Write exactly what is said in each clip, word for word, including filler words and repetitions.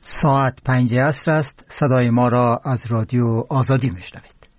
ساعت پنج عصر است. صدای ما را از رادیو آزادی میشنوید.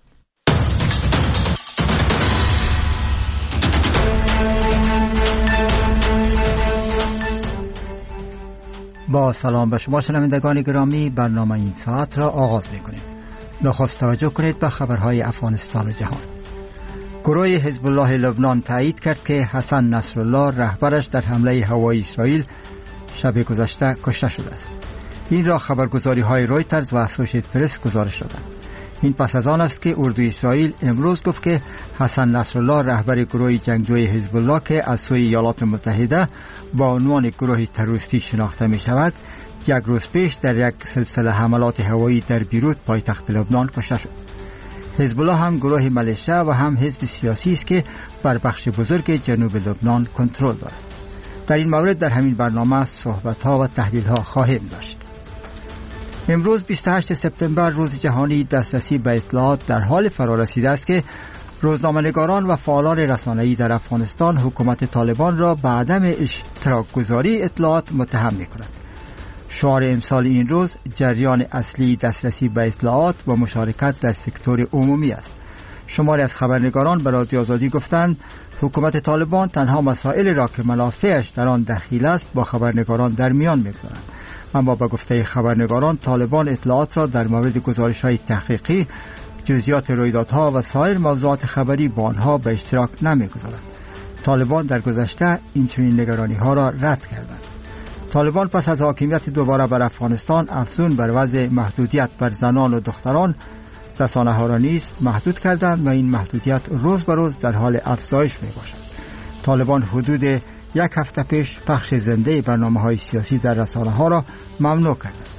با سلام به شما شنوندگان گرامی، برنامه این ساعت را آغاز میکنیم. نخست توجه کنید به خبرهای افغانستان و جهان. گروه حزب الله لبنان تایید کرد که حسن نصرالله رهبرش در حمله هوایی اسرائیل شب گذشته کشته شده است. این را خبرگزاری های رویترز و اسوشییتد پرس گزارش دادند. این پس از آن است که اردوی اسرائیل امروز گفت که حسن نصرالله رهبر گروه جنگجوی حزب الله که از سوی ایالات متحده با عنوان گروه تروریستی شناخته می شود، یک روز پیش در یک سلسله حملات هوایی در بیروت پایتخت لبنان کشته شد. حزب الله هم گروه ملیشه و هم حزب سیاسی است که بر بخش بزرگ جنوب لبنان کنترل دارد. در این مورد در همین برنامه صحبت ها و تحلیل ها خواهیم داشت. امروز بیست و هشتم سپتامبر روز جهانی دسترسی به اطلاعات در حال فرارسیده است که روزنامه‌نگاران و فعالان رسانه‌ای در افغانستان حکومت طالبان را به عدم اشتراک گذاری اطلاعات متهم می‌کنند. شعار امسال این روز جریان اصلی دسترسی به اطلاعات و مشارکت در سکتور عمومی است. شماری از خبرنگاران به رادیو آزادی گفتند حکومت طالبان تنها مسائل را که منافعش در آن دخیل است با خبرنگاران در میان می‌گذارند. اما با گفته خبرنگاران طالبان اطلاعات را در مورد گزارش‌های تحقیقی، جزئیات رویدادها و سایر موضوعات خبری با آنها به اشتراک نمی‌گذارند. طالبان در گذشته این چنین نگرانی‌ها را رد کردند. طالبان پس از حاکمیت دوباره بر افغانستان افزون بر وضع محدودیت بر زنان و دختران رسانه‌ها را نیز محدود کردند و این محدودیت روز به روز در حال افزایش می‌باشد. طالبان حدود یک هفته پیش پخش زنده برنامه‌های سیاسی در رسانه‌ها را ممنوع کردند.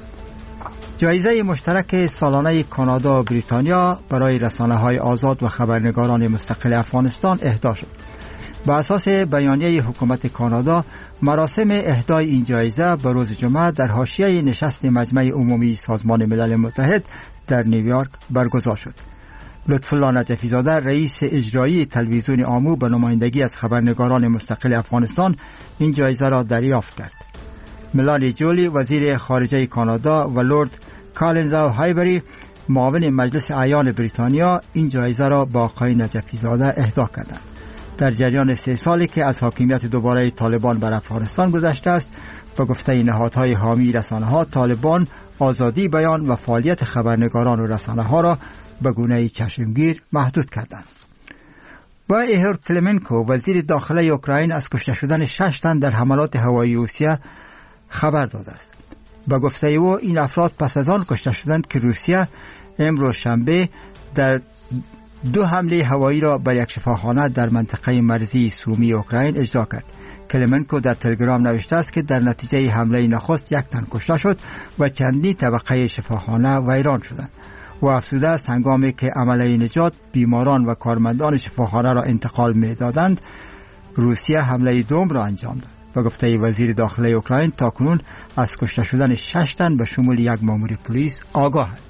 جایزه مشترک سالانه کانادا و بریتانیا برای رسانه‌های آزاد و خبرنگاران مستقل افغانستان اهدا شد. با اساس بیانیه حکومت کانادا، مراسم اهدای این جایزه به روز جمعه در حاشیه نشست مجمع عمومی سازمان ملل متحد در نیویورک برگزار شد. لطفالله نجفی زاده رئیس اجرایی تلویزیون آمو به نمایندگی از خبرنگاران مستقل افغانستان این جایزه را دریافت کرد. ملانی جولی وزیر خارجه کانادا و لورد کالینز هایبری معاون مجلس اعیان بریتانیا این جایزه را با آقای نجفی زاده اهدا کردند. در جریان سه سالی که از حاکمیت دوباره طالبان بر افغانستان گذشته است، با گفته نهادهای حامی رسانه‌ها، طالبان آزادی بیان و فعالیت خبرنگاران و رسانه‌ها را به گونه چشمگیر محدود کردند. با ایهور کلمنکو وزیر داخله اوکراین از کشته شدن شش تن در حملات هوایی روسیه خبر داده است. با گفته او این افراد پس از آن کشته شدند که روسیه امروز شنبه در دو حمله هوایی را به یک شفاخانه در منطقه مرزی سومی اوکراین اجرا کرد. کلمنکو در تلگرام نوشته است که در نتیجه حمله نخست یک تن کشته شد و چندین طبقه شفاخانه ویران شدند. و افزوده است هنگامی که عملیه نجات بیماران و کارمندان شفاخانه را انتقال می‌دادند، روسیه حمله دوم را انجام داد. و گفته وزیر داخله اوکراین تاکنون از کشته شدن شش تن به شمول یک مامور پلیس آگاه است.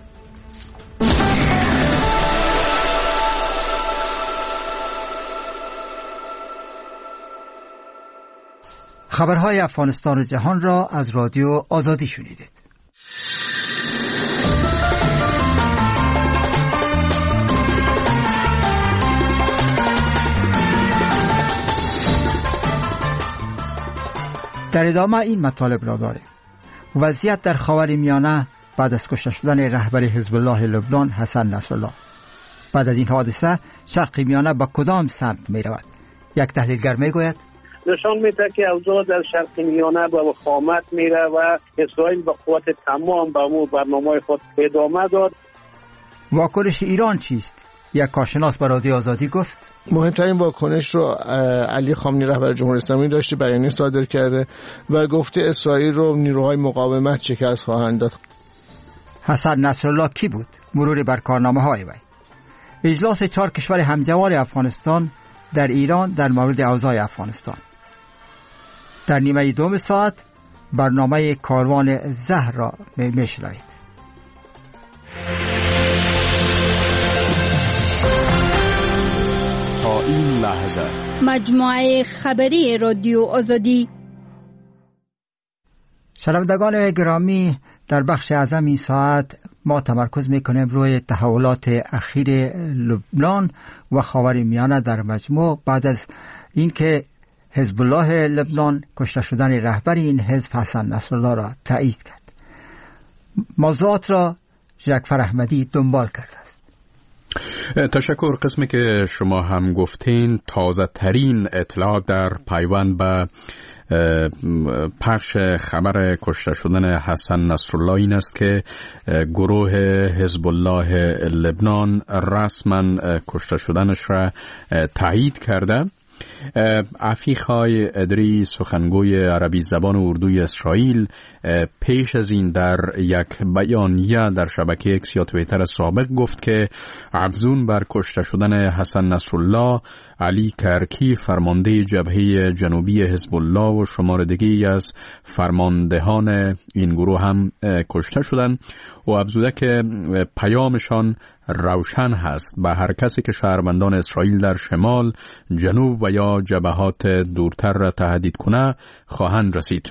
خبرهای افغانستان و جهان را از رادیو آزادی شنیدید. در ادامه این مطالب را داریم. وضعیت در خاورمیانه بعد از کشته شدن رهبر حزب الله لبنان حسن نصرالله. بعد از این حادثه شرق میانه به کدام سمت می رود؟ یک تحلیلگر می گوید نشان میده که اوضاع در شرق میانه به وخامت میره و اسرائیل به قوت تمام به امور برنامه خود ادامه داد. واکنش ایران چیست؟ یک کارشناس به رادیو آزادی گفت مهمترین واکنش رو علی خامنه‌ای رهبر جمهوری اسلامی داشته، بیانیه صادر کرده و گفته اسرائیل رو نیروهای مقاومت شکست خواهند داد. حسن نصرالله کی بود؟ مرور بر کارنامه‌های وی. اجلاس چهار کشور همجوار افغانستان در ایران در مورد اوضاع افغانستان. در نیمه دوم ساعت برنامه کاروان زهر را میشنوید. تا این لحظه مجموعه خبری رادیو آزادی. شنوندگان گرامی، در بخش اعظم این ساعت ما تمرکز میکنیم روی تحولات اخیر لبنان و خاورمیانه در مجموع بعد از اینکه حزب الله لبنان کشته شدن رهبر این حزب حسن نصرالله را تایید کرد. موضوعات را جعفر احمدی دنبال کرده است. تشکر. قسمی که شما هم گفتین تازه ترین اطلاع در پیوند به پخش خبر کشته شدن حسن نصرالله این است که گروه حزب الله لبنان رسما کشته شدنش را تایید کرده. عفیق‌های ادری سخنگوی عربی زبان و اردوی اسرائیل پیش از این در یک بیانیه در شبکه اکس یا توییتر سابق گفت که افزون بر کشته شدن حسن نصرالله، علی کرکی فرمانده جبهه جنوبی حزب الله و شمار دیگری از فرماندهان این گروه هم کشته شدند و افزوده که پیامشان روشن هست: به هر کسی که شهروندان اسرائیل در شمال، جنوب و یا جبهات دورتر را تهدید کنه خواهند رسید.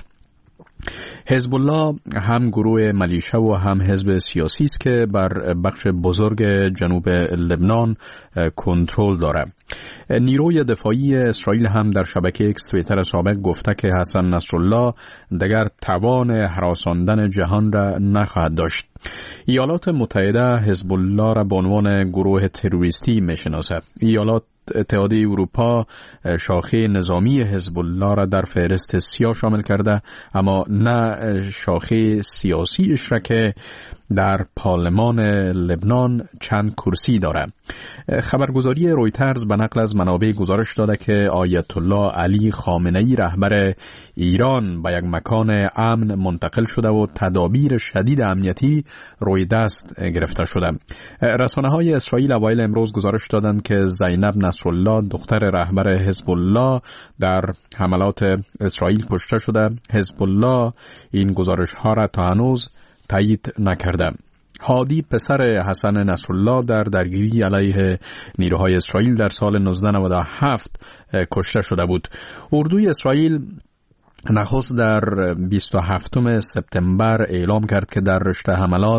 حزب الله هم گروه ملیشه و هم حزب سیاسی است که بر بخش بزرگ جنوب لبنان کنترل داره. نیروی دفاعی اسرائیل هم در شبکه اکس توییتر سابق گفته که حسن نصرالله دیگر توان هراساندن جهان را نخواهد داشت. ایالات متحده حزب الله را به عنوان گروه تروریستی میشناسد. ایالات اتحادیه اروپا شاخه نظامی حزب الله را در فهرست سیاه شامل کرده، اما نه شاخه سیاسیش را که در پارلمان لبنان چند کرسی داره. خبرگزاری رویترز به نقل از منابع گزارش داده که آیت الله علی خامنه‌ای رهبر ایران به یک مکان امن منتقل شده و تدابیر شدید امنیتی روی دست گرفته شده. رسانه‌های اسرائیل اوایل امروز گزارش دادند که زینب نصرالله دختر رهبر حزب الله در حملات اسرائیل کشته شده. حزب الله این گزارش‌ها را تا هنوز تایید نکرده. هادی پسر حسن نصرالله در درگیری علیه نیروهای اسرائیل در سال نوزده نود و هفت کشته شده بود. اردوی اسرائیل نخست در بیست و هفتم سپتامبر اعلام کرد که در رشته حملات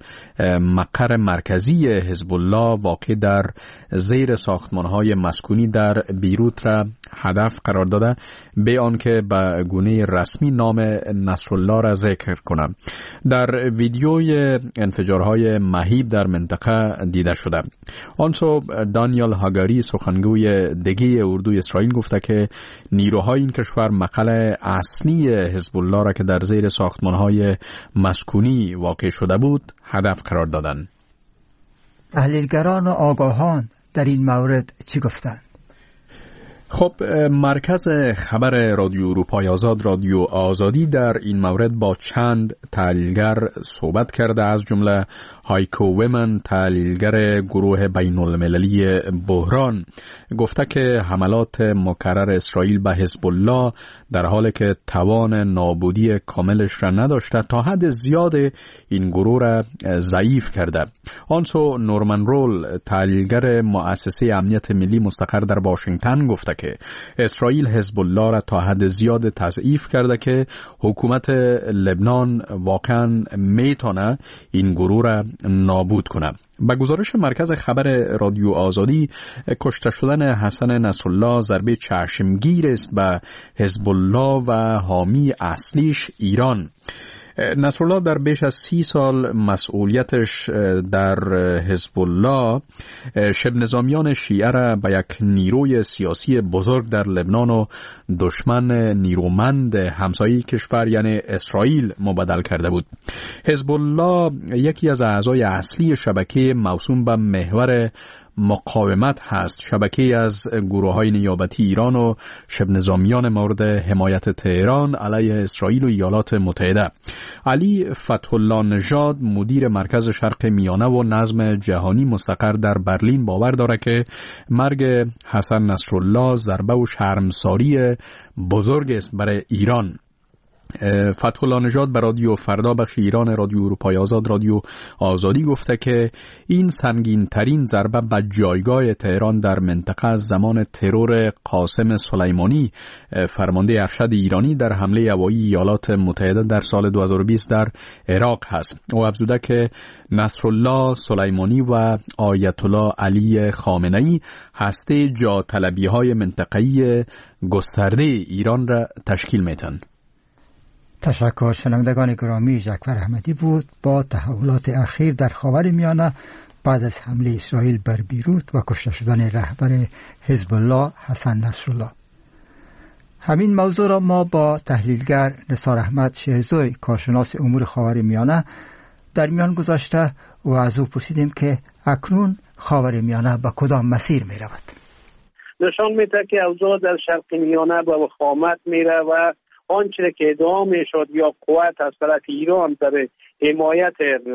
مقر مرکزی حزب الله واقع در زیر ساختمان‌های مسکونی در بیروت را هدف قرار داده، به آنکه به گونه رسمی نام نصرالله را ذکر کنم. در ویدیوی انفجارهای مهیب در منطقه دیده شده. آن صبح دانیال هاگاری سخنگوی دیگه اردوی اسرائیل گفته که نیروهای این کشور مقر اصلی حزب الله را که در زیر ساختمان‌های مسکونی واقع شده بود هدف قرار دادند. تحلیلگران و آگاهان در این مورد چی گفتند؟ خب، مرکز خبر رادیو اروپای آزاد، رادیو آزادی، در این مورد با چند تحلیلگر صحبت کرده، از جمله هایکو ویمن، تحلیلگر گروه بین المللی بحران، گفته که حملات مکرر اسرائیل به حزب الله در حالی که توان نابودی کاملش را نداشته تا حد زیاد این گروه را ضعیف کرده. آنسو نورمن رول، تحلیلگر مؤسسه امنیت ملی مستقر در واشنگتن، گفته که اسرائیل حزب الله را تا حد زیاد تضعیف کرده که حکومت لبنان واقعا میتونه این گروه را نابود کنه. به گزارش مرکز خبر رادیو آزادی، کشته شدن حسن نصرالله ضربه چشمگیر است به حزب الله و حامی اصلیش ایران. نصرالله در بیش از سی سال مسئولیتش در حزب الله شبه نظامیان شیعه را به یک نیروی سیاسی بزرگ در لبنان و دشمن نیرومند همسایه کشور یعنی اسرائیل مبدل کرده بود. حزب الله یکی از اعضای اصلی شبکه موسوم به محور مقاومت هست، شبکه از گروه‌های نیابتی ایران و شبه نظامیان مورد حمایت تهران علیه اسرائیل و ایالات متحده. علی فتح الله نژاد، مدیر مرکز شرق میانه و نظم جهانی مستقر در برلین، باور داره که مرگ حسن نصرالله ضربه و شرمساری بزرگ است برای ایران. فتح الله نژاد به رادیو فردا بخش ایران رادیو اروپای آزاد رادیو آزادی گفته که این سنگین ترین ضربه به جایگاه تهران در منطقه از زمان ترور قاسم سلیمانی فرمانده ارشد ایرانی در حمله هوایی ایالات متحده در سال دو هزار و بیست در عراق هست. او افزوده که نصرالله سلیمانی و آیت الله علی خامنه‌ای هسته جا طلبی های منطقه‌ای گسترده ایران را تشکیل میتن. تشکر. شنوندگان گرامی، جعفر احمدی بود با تحولات اخیر در خاورمیانه بعد از حمله اسرائیل بر بیروت و کشته شدن رهبر حزب الله حسن نصرالله. همین موضوع را ما با تحلیلگر نثار احمد شهرزوی کارشناس امور خاورمیانه در میان گذاشته و از او پرسیدیم که اکنون خاورمیانه به کدام مسیر می رود. نشان میده که اوضاع در شرق میانه به وخامت میره و آنچه که ادعا میشد یا قوت از طرف ایران در حمایت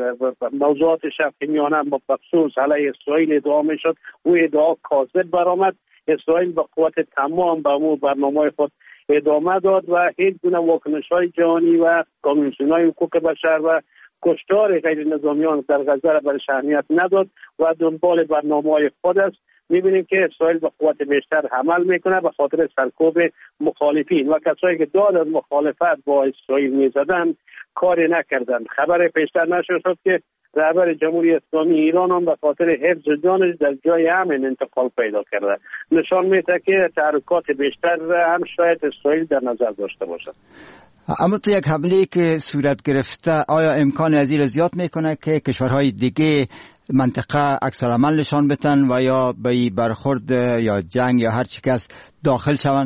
موضوعات شرق میانه بخصوص علیه اسرائیل ادعا میشد، او ادعا کاذب برآمد. اسرائیل به قوت تمام به امور برنامه خود ادامه داد و هیچ گونه واکنش‌های جهانی و کمیسیون‌های حقوق بشر و کشتار غیر نظامیان در غزه را برش اهمیت نداد و دنبال برنامه‌های خود است. می‌بینیم که اسرائیل به قوت بیشتر عمل میکنه به خاطر سرکوب مخالفین و کسایی که داد از مخالفت با اسرائیل میزدن کاری نکردن. خبر پیشتر نشد که رهبر جمهوری اسلامی ایران هم به خاطر حفظ جانش در جای امن انتقال پیدا کرده. نشان میده که تحرکات بیشتر هم شاید اسرائیل در نظر داشته باشد. اما تو یک حمله که صورت گرفته آیا امکان از این زیاد میکنه که کشورهای دیگه منطقه عکس العمل نشان بدن و یا به برخورد یا جنگ یا هر چی که است داخل شوند؟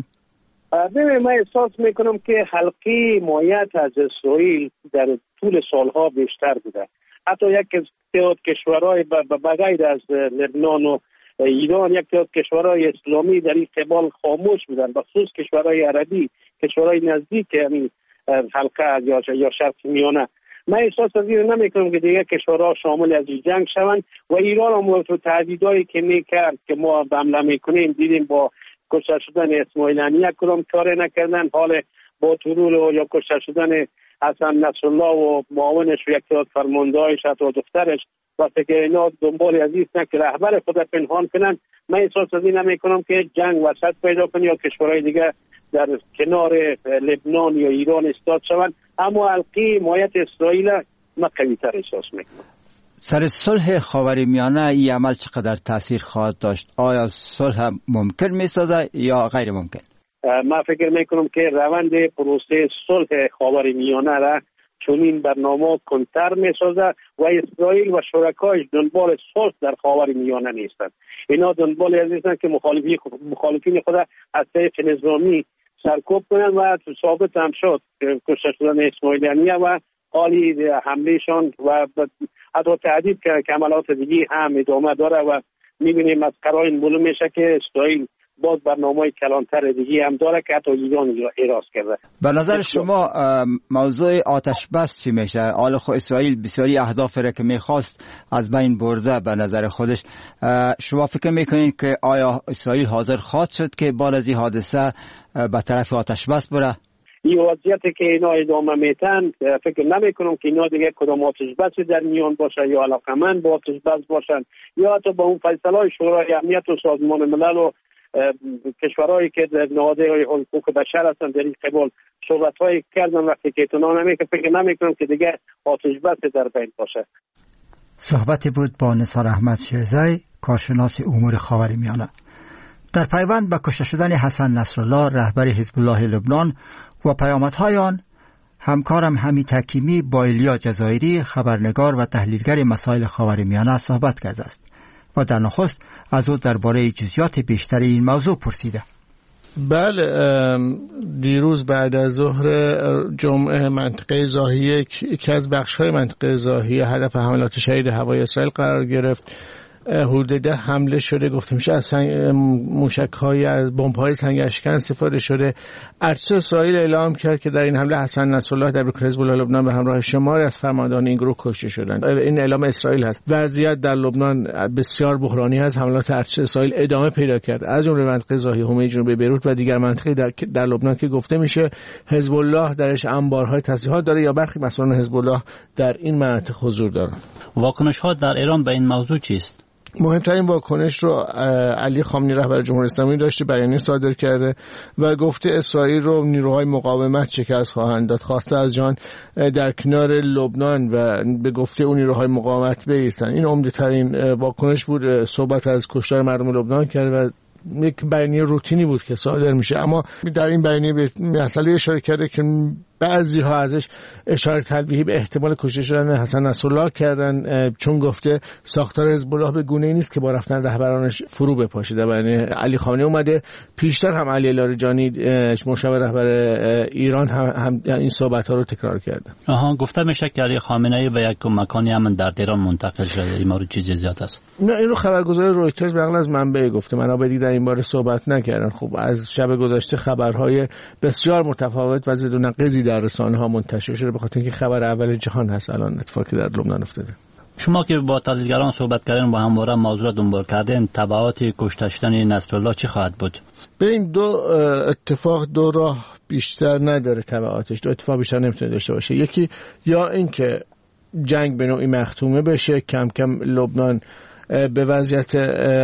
ببین، من احساس میکنم که حلقه حمایت از اسرائیل در طول سالها بیشتر بوده. حتی یک تعداد کشورهای بغیر از لبنان و ایران، یک تعداد کشورهای اسلامی در این قبال خاموش بودن، بخصوص کشورهای عربی، کشورهای نزدیک همین حلقه یا یا شرق میانه. من احساس از این نمیکنم که دیگه کشورها شامل از این جنگ شوند و ایران هم تو تهدیدایی که میکرد که ما حمله میکنیم دیدیم با کشته شدن اسماعیل هنیه کدام کاری نکردن. حال با ترور یا کشته شدن حسن نصرالله و معاونش و یک تعداد فرماندهایش حتی دخترش وقتی که اینا دنبال از این که رهبر خود پنهان کنن، من احساس از این نمیکنم که جنگ وسط پیدا کنه یا کشورهای دیگه در کنار لبنان یا ایران استاد شوند. اما حلقه حمایت اسرائیل من قوی‌تر احساس میکنم. سر صلح خاورمیانه این عمل چقدر تاثیر خواهد داشت؟ آیا صلح ممکن میسازه یا غیر ممکن؟ من فکر میکنم که روند پروسه صلح خاورمیانه را چنین برنامه کنتر میسازه و اسرائیل و شرکایش دنبال صلح در خاورمیانه نیستند. اینا دنبال از نیستند که مخالفین مخالفین خود از طریق نظامی سرکوب کنند و ثابت هم شد کشته شدن اسماعیل هنیه و حالی حملهشان و حتی تهدید که عملات دیگه هم ادامه داره و میبینیم از قرائن معلوم میشه که اسرائیل باز برنامه‌های کلانتر دیگه هم داره که حتی ایران اعراض کرده. به نظر شما موضوع آتش بس چی میشه؟ حالا خب اسرائیل بسیاری اهداف را که میخواست از بین برده به نظر خودش. شما فکر میکنید که آیا اسرائیل حاضر خواهد شد که بعد از این حادثه به طرف آتش بس بره؟ این وضعیتی که اینا ادامه میتن فکر نمیکنم که اینا دیگه کدام آتش بسی در میان باشه یا علاقمند با آتش بس باشن یا حتی با اون فیصله‌های شورای امنیت و سازمان ملل و کشورهایی که در نهادهای حقوق بشر هستند در این قبال صحبت‌های کردن وقتی که اطلاع نمیکنم فکر نمیکنم که دیگه آتش بس در بین باشه. صحبتی بود با نثار احمد شهرزوی کارشناس امور خاورمیانه. در پیوند به کشته شدن حسن نصرالله رهبر حزب الله لبنان و پیامدهای آن، همکارم حمید حکیمی با ایلیا جزایری خبرنگار و تحلیلگر مسائل خاورمیانه صحبت کرده است و در نخست از او درباره جزئیات بیشتر این موضوع پرسیده. بله، دیروز بعد از ظهر جمعه منطقه زاهیه یکی از بخش‌های منطقه زاهیه هدف حملات شدید هوایی اسرائیل قرار گرفت حدود ده حمله شده، گفته میشه از موشک‌های از بمب‌های سنگ اشکن استفاده شده. ارتش اسرائیل اعلام کرد که در این حمله حسن نصرالله در حزب الله لبنان به همراه شماری از فرماندهان این گروه کشته شدند. این اعلام اسرائیل هست. وضعیت در لبنان بسیار بحرانی است. حملات ارتش اسرائیل ادامه پیدا کرد، از جمله منطقه ضاحی حومه جنوبی بیروت و دیگر مناطقی در, در لبنان که گفته میشه حزب الله درش انبارهای تسلیحات داره یا برخی مسئولان حزب الله در این مناطق حضور دارند. واکنش‌ها در ایران به این موضوع چیست؟ مهمترین واکنش رو علی خامنه‌ای رهبر جمهوری اسلامی داشته، بیانیه صادر کرده و گفته اسرائیل رو نیروهای مقاومت شکست خواهند داد. خواسته از جان در کنار لبنان و به گفته اون نیروهای مقاومت بایستن. این عمده‌ترین واکنش بود. صحبت از کشتار مردم لبنان کرد و یک بیانیه روتینی بود که صادر میشه، اما در این بیانیه به مسئله اشاره کرده که بعضی ها ازش اشاره تلویحی به احتمال کشته شدن حسن نصرالله کردن، چون گفته ساختار حزب الله به گونه‌ای نیست که با رفتن رهبرانش فرو بپاشه. در بیانیه علی خامنه‌ای اومده. پیشتر هم علی لاریجانی مشاور رهبر ایران هم, هم این صحبت‌ها رو تکرار کرده. آها، گفته میشه که علی خامنه‌ای به یک مکانی هم در تهران منتقل شده. این مورد چه جزئیات است؟ نه، این رو خبرگزاری رویترز به نقل از منبع گفته. منابع دیگه در این باره صحبت نکردن. خب از شب گذشته خبرهای بسیار متفاوت و ضد و نقیضی در رسانه ها منتشر شده، به خاطر اینکه خبر اول جهان هست الان اتفاقی در لبنان افتاده. شما که با تحلیلگران صحبت کردین و همواره موضوع دنبال کردین، تبعات کشته شدن نصرالله چه خواهد بود؟ به این دو اتفاق دو راه بیشتر نداره. تبعاتش دو اتفاق بیشتر نمیتونه داشته باشه. یکی یا اینکه جنگ به نوعی مختومه بشه، کم کم لبنان به وضعیت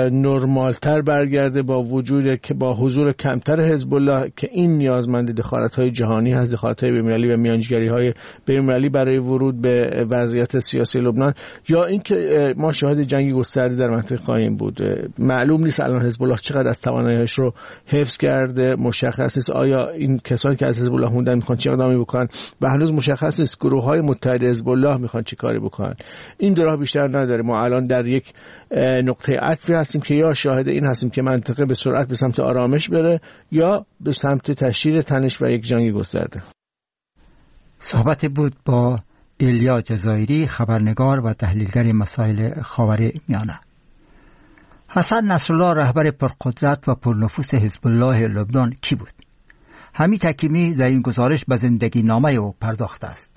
نرمالتر برگرده با وجود که با حضور کمتر حزب الله که این نیازمند دخالت‌های جهانی هست، دخالت‌های بین‌المللی و میانجیگری‌های بین‌المللی برای ورود به وضعیت سیاسی لبنان، یا اینکه ما شاهد جنگی گسترده در منطقه خواهیم بود. معلوم نیست الان حزب الله چقدر از توانایی‌اش رو حفظ کرده، مشخص نیست آیا این کسانی که از حزب الله موندن می‌خوان چه اقدامی بکنن و هنوز مشخص نیست گروه‌های متحد حزب الله می‌خوان چه کاری بکنن. این دو راه بیشتر نداره. ما الان در یک نقطه عطفی هستیم که یا شاهد این هستیم که منطقه به سرعت به سمت آرامش بره یا به سمت تشدید تنش و یک جنگ گسترده. صحبت بود با ایلیا جزایری، خبرنگار و تحلیلگر مسائل خاورمیانه. حسن نصرالله رهبر پرقدرت و پرنفوذ حزب الله لبنان کی بود؟ حمید حکیمی در این گزارش به زندگی نامه او پرداخته است.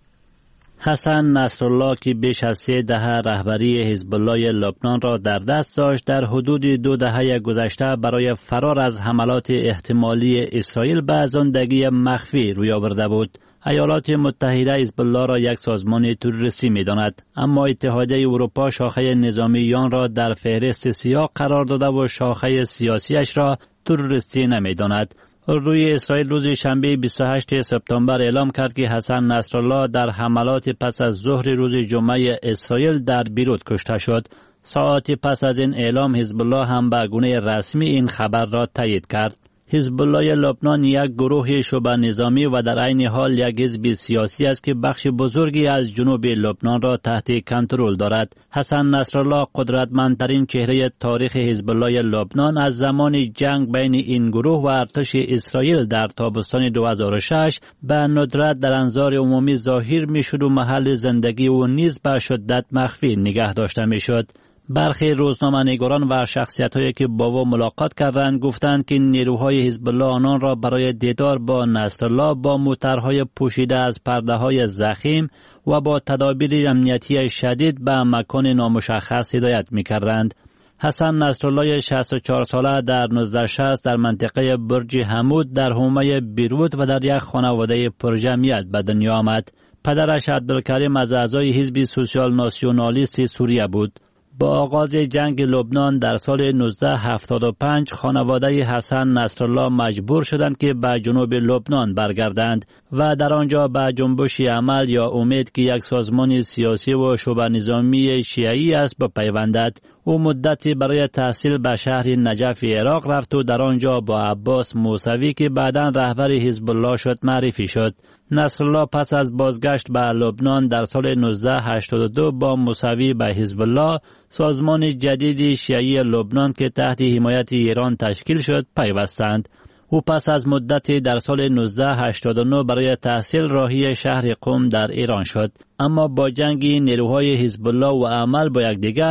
حسن نصرالله که بیش از سه دهه رهبری حزب الله لبنان را در دست داشت، در حدود دو دهه گذشته برای فرار از حملات احتمالی اسرائیل به زندگی مخفی روی آورده بود. ایالات متحده حزب الله را یک سازمان تروریستی می‌داند، اما اتحادیه اروپا شاخه نظامی آن را در فهرست سیاه قرار داده و شاخه سیاسیش را تروریستی نمی‌داند. روی اسرائیل روز شنبه بیست و هشتم سپتامبر اعلام کرد که حسن نصرالله در حملات پس از ظهر روز جمعه اسرائیل در بیروت کشته شد. ساعتی پس از این اعلام حزب الله هم به گونه رسمی این خبر را تایید کرد. حزب الله لبنان یک گروه شبه نظامی و در عین حال یک حزب سیاسی است که بخش بزرگی از جنوب لبنان را تحت کنترل دارد. حسن نصرالله قدرتمندترین چهره تاریخ حزب الله لبنان از زمان جنگ بین این گروه و ارتش اسرائیل در تابستان دو هزار و شش به ندرت در انظار عمومی ظاهر میشد و محل زندگی او نیز به شدت مخفی نگه داشته میشد. برخی روزنامه‌نگاران و شخصیت‌هایی که با او ملاقات کردند گفتند که نیروهای حزب الله آنان را برای دیدار با نصرالله با موترهای پوشیده از پرده‌های ضخیم و با تدابیر امنیتی شدید به مکان نامشخص هدایت می‌کردند. حسن نصرالله شصت و چهار ساله در نوزده شصت در منطقه برج حمود در حومه بیروت و در یک خانواده پرجمعیت به دنیا آمد. پدرش عبدالکریم از اعضای حزب سوسیال ناسیونالیست سوریه بود. با آغاز جنگ لبنان در سال نوزده هفتاد و پنج خانواده حسن نصرالله مجبور شدند که به جنوب لبنان برگردند و در آنجا به جنبش عمل یا امید که یک سازمان سیاسی و شبه نظامی شیعی است بپیوندد. او مدتی برای تحصیل به شهر نجف عراق رفت و در آنجا با عباس موسوی که بعداً رهبر حزب الله شد معرفی شد. نصرالله پس از بازگشت به لبنان در سال نوزده هشتاد و دو با موسوی به حزب الله سازمان جدیدی شیعی لبنان که تحت حمایت ایران تشکیل شد پیوستند. او پس از مدتی در سال نوزده هشتاد و نه برای تحصیل راهی شهر قم در ایران شد، اما با جنگ نیروهای حزب الله و عمل با یکدیگر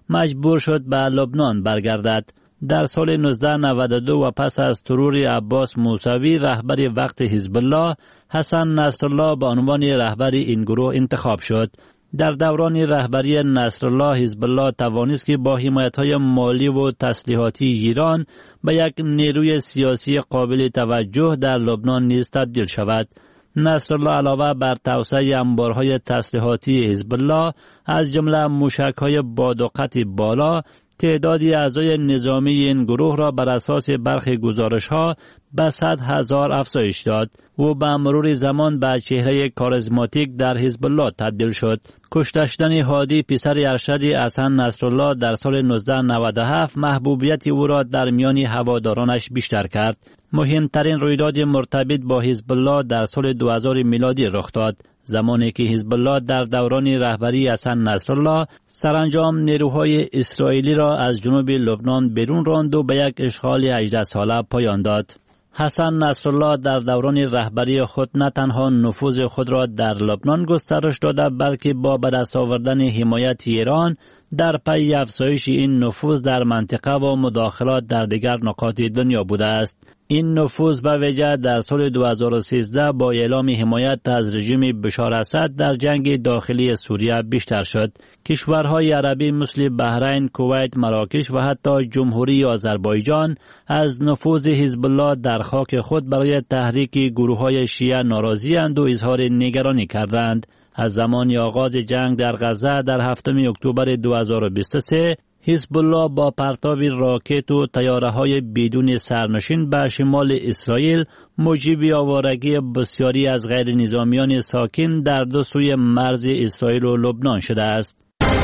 مجبور شد به لبنان برگردد. در سال نوزده نود و دو و پس از ترور عباس موسوی رهبر وقت حزب الله، حسن نصرالله به عنوان رهبر این گروه انتخاب شد. در دوران رهبری نصرالله، حزب الله توانست که با حمایت‌های مالی و تسلیحاتی ایران به یک نیروی سیاسی قابل توجه در لبنان نیز تبدیل شود. نصرالله علاوه بر توسعه انبارهای تسلیحاتی حزب الله، از جمله موشک‌های با دقت بالا، تعدادی اعضای نظامی این گروه را بر اساس برخی گزارش‌ها به صد هزار افزایش داد و به مرور زمان به چهره کاریزماتیک در حزب الله تبدیل شد. کشته شدن هادی پسر ارشد حسن نصرالله در سال نوزده نود و هفت محبوبیت او را در میان هوادارانش بیشتر کرد. مهمترین رویداد مرتبط با حزب الله در سال دو هزار میلادی رخ داد، زمانی که حزب الله در دوران رهبری حسن نصرالله سرانجام نیروهای اسرائیلی را از جنوب لبنان بیرون راند و به یک اشغال هجده ساله پایان داد. حسن نصرالله در دوران رهبری خود نه تنها نفوذ خود را در لبنان گسترش داده، بلکه با به دست آوردن حمایت ایران در پی افزایش این نفوذ در منطقه و مداخلات در دیگر نقاط دنیا بوده است. این نفوذ به ویژه در سال دو هزار و سیزده با اعلام حمایت از رژیم بشار اسد در جنگ داخلی سوریه بیشتر شد. کشورهای عربی مثل بحرین، کویت، مراکش و حتی جمهوری آذربایجان از نفوذ حزب الله در خاک خود برای تحریک گروه‌های شیعه ناراضی‌اند و اظهار نگرانی کردند. از زمان آغاز جنگ در غزه در هفتم اکتبر دو هزار و بیست و سه، حزب الله با پرتاب راکت و طیاره‌های بدون سرنشین به شمال اسرائیل موجب آوارگی بسیاری از غیر نظامیان ساکن در دو سوی مرز اسرائیل و لبنان شده است.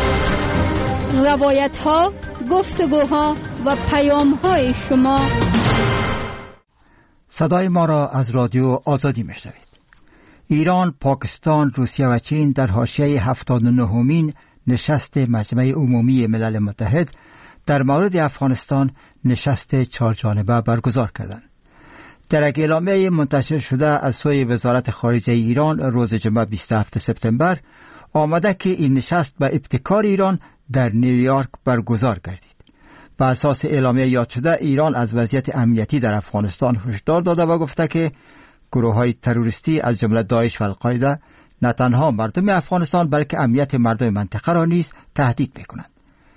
روایت‌ها، گفتگوها و پیام‌های شما. صدای ما را از رادیو آزادی میشنوید. ایران، پاکستان، روسیه و چین در حاشیه هفتاد و نهمین نشست مجمع عمومی ملل متحد در مورد افغانستان نشست چهارجانبه برگزار کردند. در یک اعلامیه منتشر شده از سوی وزارت خارجه ایران روز جمعه بیست و هفتم سپتامبر آمده که این نشست به ابتکار ایران در نیویورک برگزار گردید. بر اساس اعلامیه یاد شده، ایران از وضعیت امنیتی در افغانستان هشدار داده و گفته که گروه‌های تروریستی از جمله داعش و القاعده نه تنها مردم افغانستان بلکه امنیت مردم منطقه را نیز تهدید می‌کنند.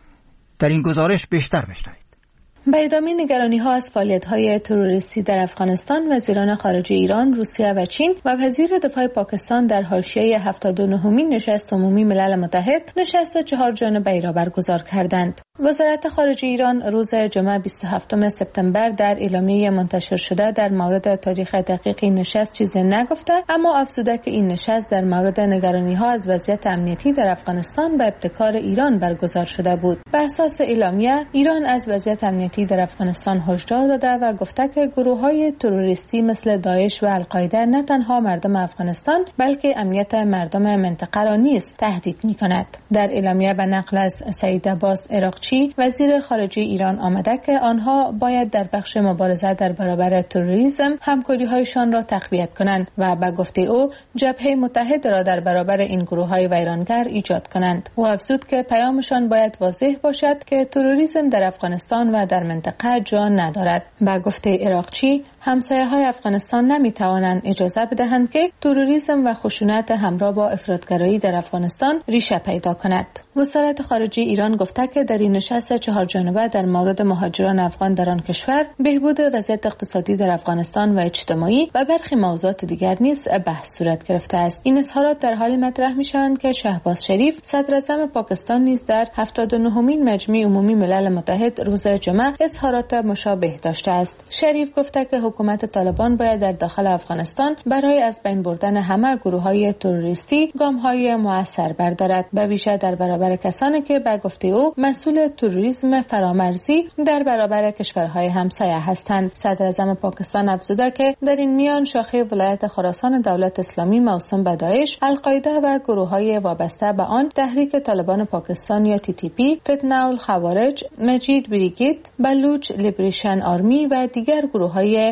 در این گزارش بیشتر بشنوید. به ادامه نگرانی‌ها از فعالیت‌های تروریستی در افغانستان، وزیران خارجه ایران، روسیه و چین و وزیر دفاع پاکستان در حاشیه هفتاد و نهمین نشست عمومی ملل متحد نشست چهار جانبه‌ای را برگزار کردند. وزارت خارجه ایران روز جمعه بیست و هفتم سپتامبر در اعلامیه منتشر شده در مورد تاریخ دقیق این نشست چیزی نگفته، اما افزوده که این نشست در مورد نگرانی‌ها از وضعیت امنیتی در افغانستان به ابتکار ایران برگزار شده بود. بر اساس اعلامیه، ایران از وضعیت امنیتی در افغانستان هشدار داده و گفته که گروه‌های تروریستی مثل داعش و القاعده نه تنها مردم افغانستان بلکه امنیت مردم منطقه را نیز تهدید می‌کند. در اعلامیه به نقل از سعید عباس عراقچی، وزیر خارجه ایران، آمده که آنها باید در بخش مبارزه در برابر تروریسم همکاری‌هایشان را تقویت کنند و به گفته او جبهه متحد را در برابر این گروه‌های ویرانگر ایجاد کنند. او افزود که پیامشان باید واضح باشد که تروریسم در افغانستان و در منطقه جان ندارد. به گفته عراقچی، همسایه‌های افغانستان نمی‌توانند اجازه بدهند که تروریسم و خشونت همراه با افراطگرایی در افغانستان ریشه پیدا کند. وزارت خارجه ایران گفته که در این نشست چهار جانبه در مورد مهاجران افغان در آن کشور، بهبود وضعیت اقتصادی در افغانستان و اجتماعی و برخی موضوعات دیگر نیز بحث صورت گرفته است. این اظهارات در حالی مطرح می‌شوند که شهباز شریف، صدر اعظم پاکستان، نیز در هفتاد و نهمین مجمع عمومی ملل متحد روز جمعه اظهارات مشابه داشته است. شریف گفته که حکومت طالبان باید در داخل افغانستان برای از بین بردن همه گروه‌های تروریستی گام‌های مؤثر بردارد، به ویژه در برابر کسانی که به گفته او مسئول تروریسم فرامرزی در برابر کشورهای همسایه هستند. صدر اعظم پاکستان افزوده که در این میان شاخه ولایت خراسان دولت اسلامی موسوم به داعش، القاعده و گروه‌های وابسته به آن، تحریک طالبان پاکستان یا تی تی پی، فتنه الخوارج، مجید بریگید، بلوچ لیبریشن آرمی و دیگر گروه‌های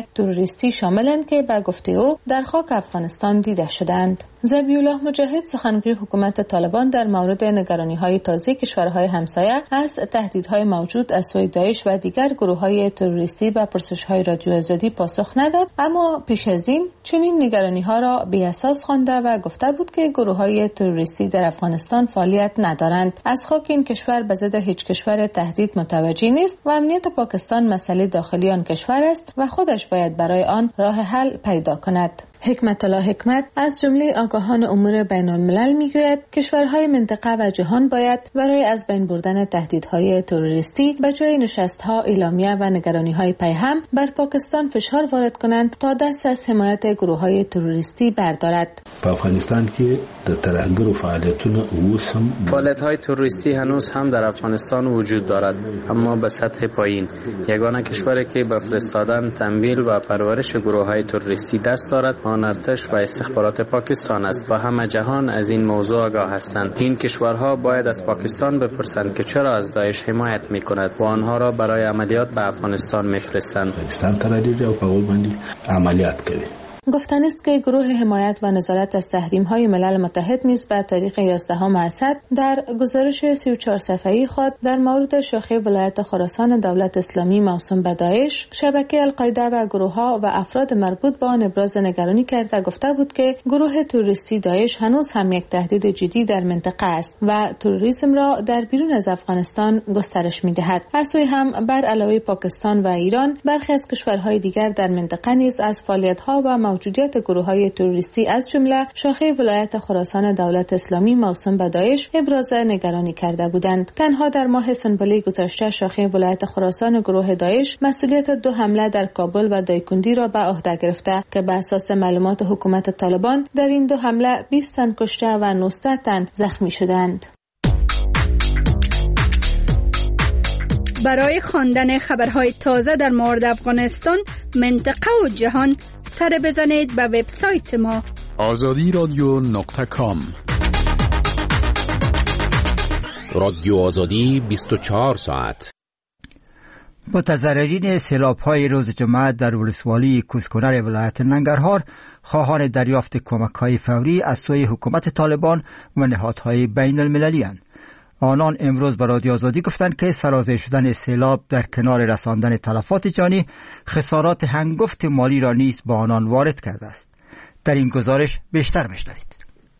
تروریستی شاملند که به گفته او در خاک افغانستان دیده شدند. ذبیح‌الله مجاهد سخنگوی حکومت طالبان در مورد نگرانی‌های تازه کشورهای همسایه از تهدیدهای موجود از سوی داعش و دیگر گروه‌های تروریستی به پرسش‌های رادیو آزادی پاسخ نداد، اما پیش از این چنین نگرانی‌ها را بی‌اساس خوانده و گفته بود که گروه‌های تروریستی در افغانستان فعالیت ندارند. از خاک این کشور به ضد هیچ کشور تهدید متوجه نیست و امنیت پاکستان مسئله داخلی آن کشور است و خودش باید برای آن راه حل پیدا کند. حکمت الله حکمت از جمله آگاهان امور بین الملل میگوید کشورهای منطقه و جهان باید برای از بین بردن تهدیدهای تروریستی به جای نشستها، اعلامیه و نگرانی‌های پیهم بر پاکستان فشار وارد کنند تا دست از حمایت گروه‌های تروریستی بردارد. په افغانستان کې د ترهګرو فعالیتونه اوس هم فعالیت‌های تروریستی هنوز هم در افغانستان وجود دارد، اما به سطح پایین. یگانه کشوری که به فرستادن، تمویل و پرورش گروه‌های تروریستی دست دارد آن ارتش و استخبارات پاکستان است و همه جهان از این موضوع آگاه هستند. این کشورها باید از پاکستان بپرسند که چرا از داعش حمایت می‌کند و آنها را برای عملیات به افغانستان می‌فرستند. پاکستان ترادیده و پاول باندې عملیات کوي. گفتن است که گروه حمایت و نظارت از تحریم‌های ملل متحد نیز به تاریخ یازدهم اسد در گزارش سی و چهار صفحه‌ای خود در مورد شاخه ولایت خراسان دولت اسلامی موسوم به داعش، شبکه القاعده و گروه‌ها و افراد مربوط به آن ابراز نگرانی کرده گفته بود که گروه تروریستی داعش هنوز هم یک تهدید جدی در منطقه است و تروریسم را در بیرون از افغانستان گسترش می‌دهد. از سوی هم بر علاوه پاکستان و ایران، برخی از کشورهای دیگر در منطقه نیز از فعالیت‌ها و موجودیت گروه‌های تروریستی از جمله شاخه ولایت خراسان دولت اسلامی موسوم به داعش ابراز نگرانی کرده بودند. تنها در ماه سنبله گذشته شاخه ولایت خراسان گروه داعش مسئولیت دو حمله در کابل و دایکندی را به عهده گرفته که به اساس معلومات حکومت طالبان در این دو حمله بیست تن کشته و نوزده تن زخمی شدند. برای خواندن خبرهای تازه در مورد افغانستان، منطقه و جهان سر بزنید به وبسایت ما آزادی رادیو نقطه کام. رادیو آزادی بیست و چهار ساعت. متضررین سیلاب‌های روز جمعه در ولسوالی کوسکنر ولایت ننگرهار خواهان دریافت کمک‌های فوری از سوی حکومت طالبان و نهادهای بین المللی اند. آنان امروز به رادیو آزادی گفتند که سرازیر شدن سیلاب در کنار رساندن تلفات جانی خسارات هنگفت مالی را نیز با آنان وارد کرده است. در این گزارش بیشتر بشنوید.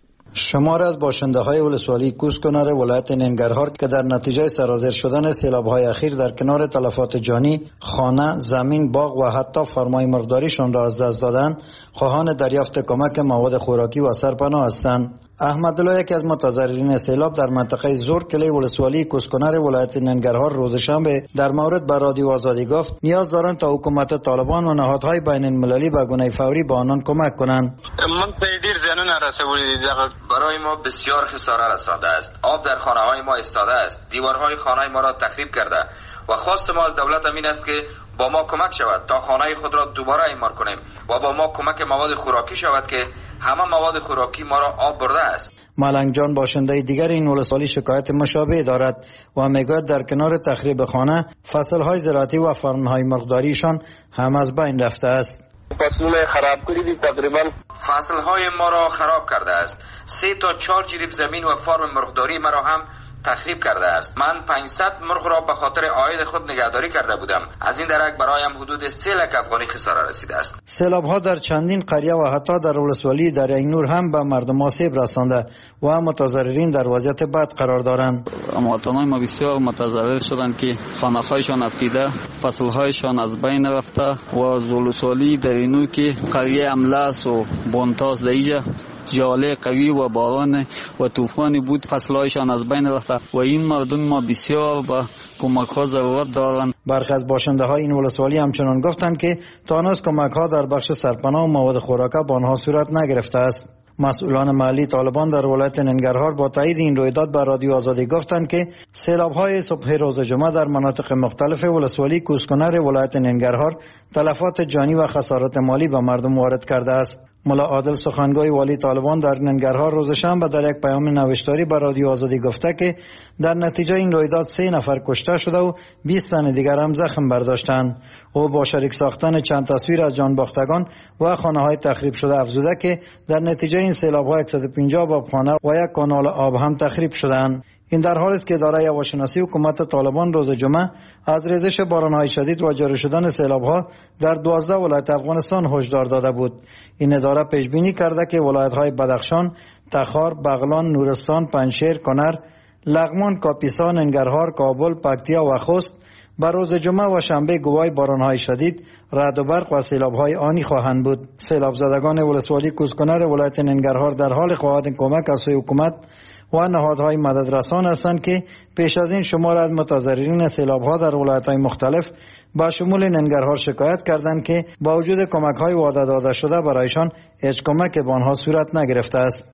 شمار از باشنده‌های ولسوالی کوسکنر ولایت ننگرهار که در نتیجه سرازیر شدن سیلاب‌های اخیر در کنار تلفات جانی خانه، زمین، باغ و حتی فرمای مرغداریشان را از دست دادند، خواهان دریافت کمک مواد خوراکی و سرپناه هستند. احمدالله یکی از متضررین سیلاب در منطقه زورکلی ولسوالی کوسکنر ولایت ننگرهار روز شنبه در مورد به رادیو آزادی گفت نیاز دارند تا حکومت طالبان و نهادهای بین المللی به گونه فوری به آنان کمک کنند. من دیر زیانونه رسولی برای ما بسیار خساره رسانده است. آب در خانه های ما استاده است. دیوارهای خانه ما را تخریب کرده و خواست ما از دولت امین است که با ما کمک شود تا خانه خود را دوباره اعمار کنیم و با ما کمک مواد خوراکی شود که همه مواد خوراکی ما را آب برده است. ملنگ جان باشنده دیگر این ولسوالی شکایت مشابه دارد و میگوید در کنار تخریب خانه فصلهای زراعتی و فرمهای مرغداریشان هم از بین رفته است. فصل خراب کردی تقریبا فصلهای ما را خراب کرده است. سه تا چهار جریب زمین و فرم مرغداری ما را هم تخریب کرده است. من پانصد مرغ را به خاطر عاید خود نگهداری کرده بودم. از این درک برایم حدود سه لک افغانی خساره رسیده است. سیلاب‌ها در چندین قریه و حتی در ولسوالی دریای نور هم به مردم آسیب رسانده و متضررین در وضعیت بد قرار دارند. مواطنان ما بسیار متضرر شدند که خانه‌هایشان افتیده، فصل‌هایشان از بین رفته و از ولسوالی دریای نور که قریه املاس و بونتاس دیجا جاله قوی و باران و طوفانی بود، فصلهایشان از بین رفته و این مردم ما بسیار با کمک ها ضرورت دارند. برخی از باشنده های این ولسوالی همچنان گفتند که تا هنوز کمک ها در بخش سرپناه و مواد خوراکه با آنها صورت نگرفته است. مسئولان محلی طالبان در ولایت ننگرهار با تایید این رویداد به رادیو آزادی گفتند که سیلاب‌های صبح روز جمعه در مناطق مختلف ولسوالی کوسکنر ولایت ننگرهار تلفات جانی و خسارات مالی به مردم وارد کرده است. ملا عادل سخنگوی والی طالبان در ننگرهار روز شنبه در یک پیام نوشتاری به رادیو آزادی گفته که در نتیجه این رویداد سه نفر کشته شده و بیست تن دیگر هم زخم برداشتند. او با شریک ساختن چند تصویر از جانباختگان و خانه‌های تخریب شده افزوده که در نتیجه این سیلاب‌ها صد و پنجاه آبخانه و یک کانال آب هم تخریب شدند. این در حالی است که اداره هواشناسی حکومت طالبان روز جمعه از ریزش باران‌های شدید و جاری شدن سیلاب‌ها در دوازده ولایت افغانستان هشدار داده بود. این اداره پیش بینی کرده که ولایت‌های بدخشان، تخار، بغلان، نورستان، پنجشیر، کنر، لغمان، کاپیسا، ننگرهار، کابل، پکتیا و خوست بر روز جمعه و شنبه گواهی باران‌های شدید، رعد و برق و سیلاب‌های آنی خواهند بود. سیلاب زدگان ولسوالی کوزکنر ولایت ننگرهار در حال خواهان کمک از سوی حکومت و نهادهای مددرسان هستند که پیش از این شمار از متضررین سیلاب‌ها در ولایت‌های مختلف با شمول ننگرهار شکایت کردند که با وجود کمک‌های وعده داده شده برایشان هیچ کمک به آنها صورت نگرفته است.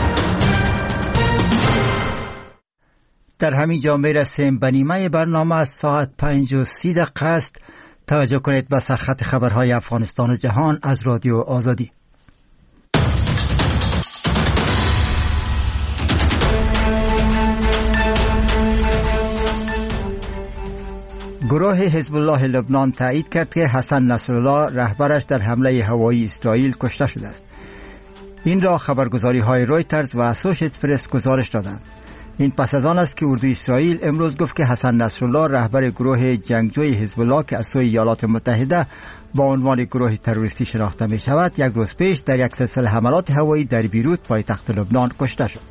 در همین جا میرسیم به نیمه برنامه از ساعت پنج و سی دقیقه است. توجه کنید به سرخط خبرهای افغانستان و جهان از رادیو آزادی. گروه حزب الله لبنان تایید کرد که حسن نصرالله رهبرش در حمله هوایی اسرائیل کشته شده است. این را خبرگزاری های رویترز و اسوشییتد پرس گزارش دادند. این پس از آن است که اردوی اسرائیل امروز گفت که حسن نصرالله رهبر گروه جنگجوی حزب الله که از سوی ایالات متحده با عنوان گروه تروریستی شناخته می شود یک روز پیش در یک سلسله حملات هوایی در بیروت پایتخت لبنان کشته شد.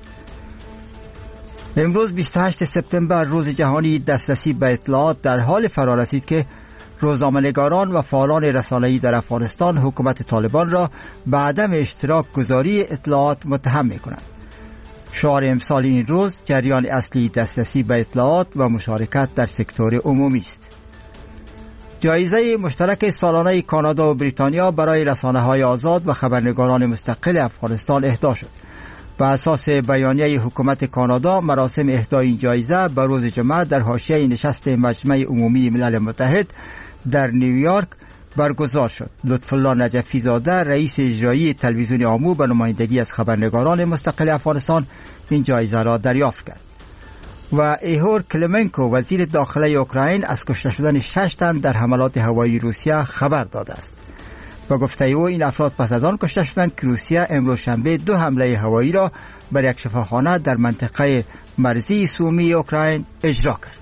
امروز بیست و هشتم سپتامبر روز جهانی دسترسی به اطلاعات در حال فرا رسید که روزنامه‌نگاران و فعالان رسانه‌ای در افغانستان حکومت طالبان را به عدم اشتراک گذاری اطلاعات متهم می‌کنند. شعار امسال این روز جریان اصلی دسترسی به اطلاعات و مشارکت در سکتور عمومی است. جایزه مشترک سالانه کانادا و بریتانیا برای رسانه‌های آزاد و خبرنگاران مستقل افغانستان اهدا شد. بر اساس بیانیه حکومت کانادا، مراسم اهدای این جایزه به روز جمعه در حاشیه نشست مجمع عمومی ملل متحد در نیویورک برگزار شد. لطفالله نجفی زاده، رئیس اجرایی تلویزیون آمو، به نمایندگی از خبرنگاران مستقل افغانستان این جایزه را دریافت کرد. و ایهور کلمنکو، وزیر داخلی اوکراین، از کشته شدن شش تن در حملات هوایی روسیه خبر داده است. با گفته او این افراد پس از آن کشته شدند که روسیه امروز شنبه دو حمله هوایی را بر یک شفاخانه در منطقه مرزی سومی اوکراین اجرا کرد.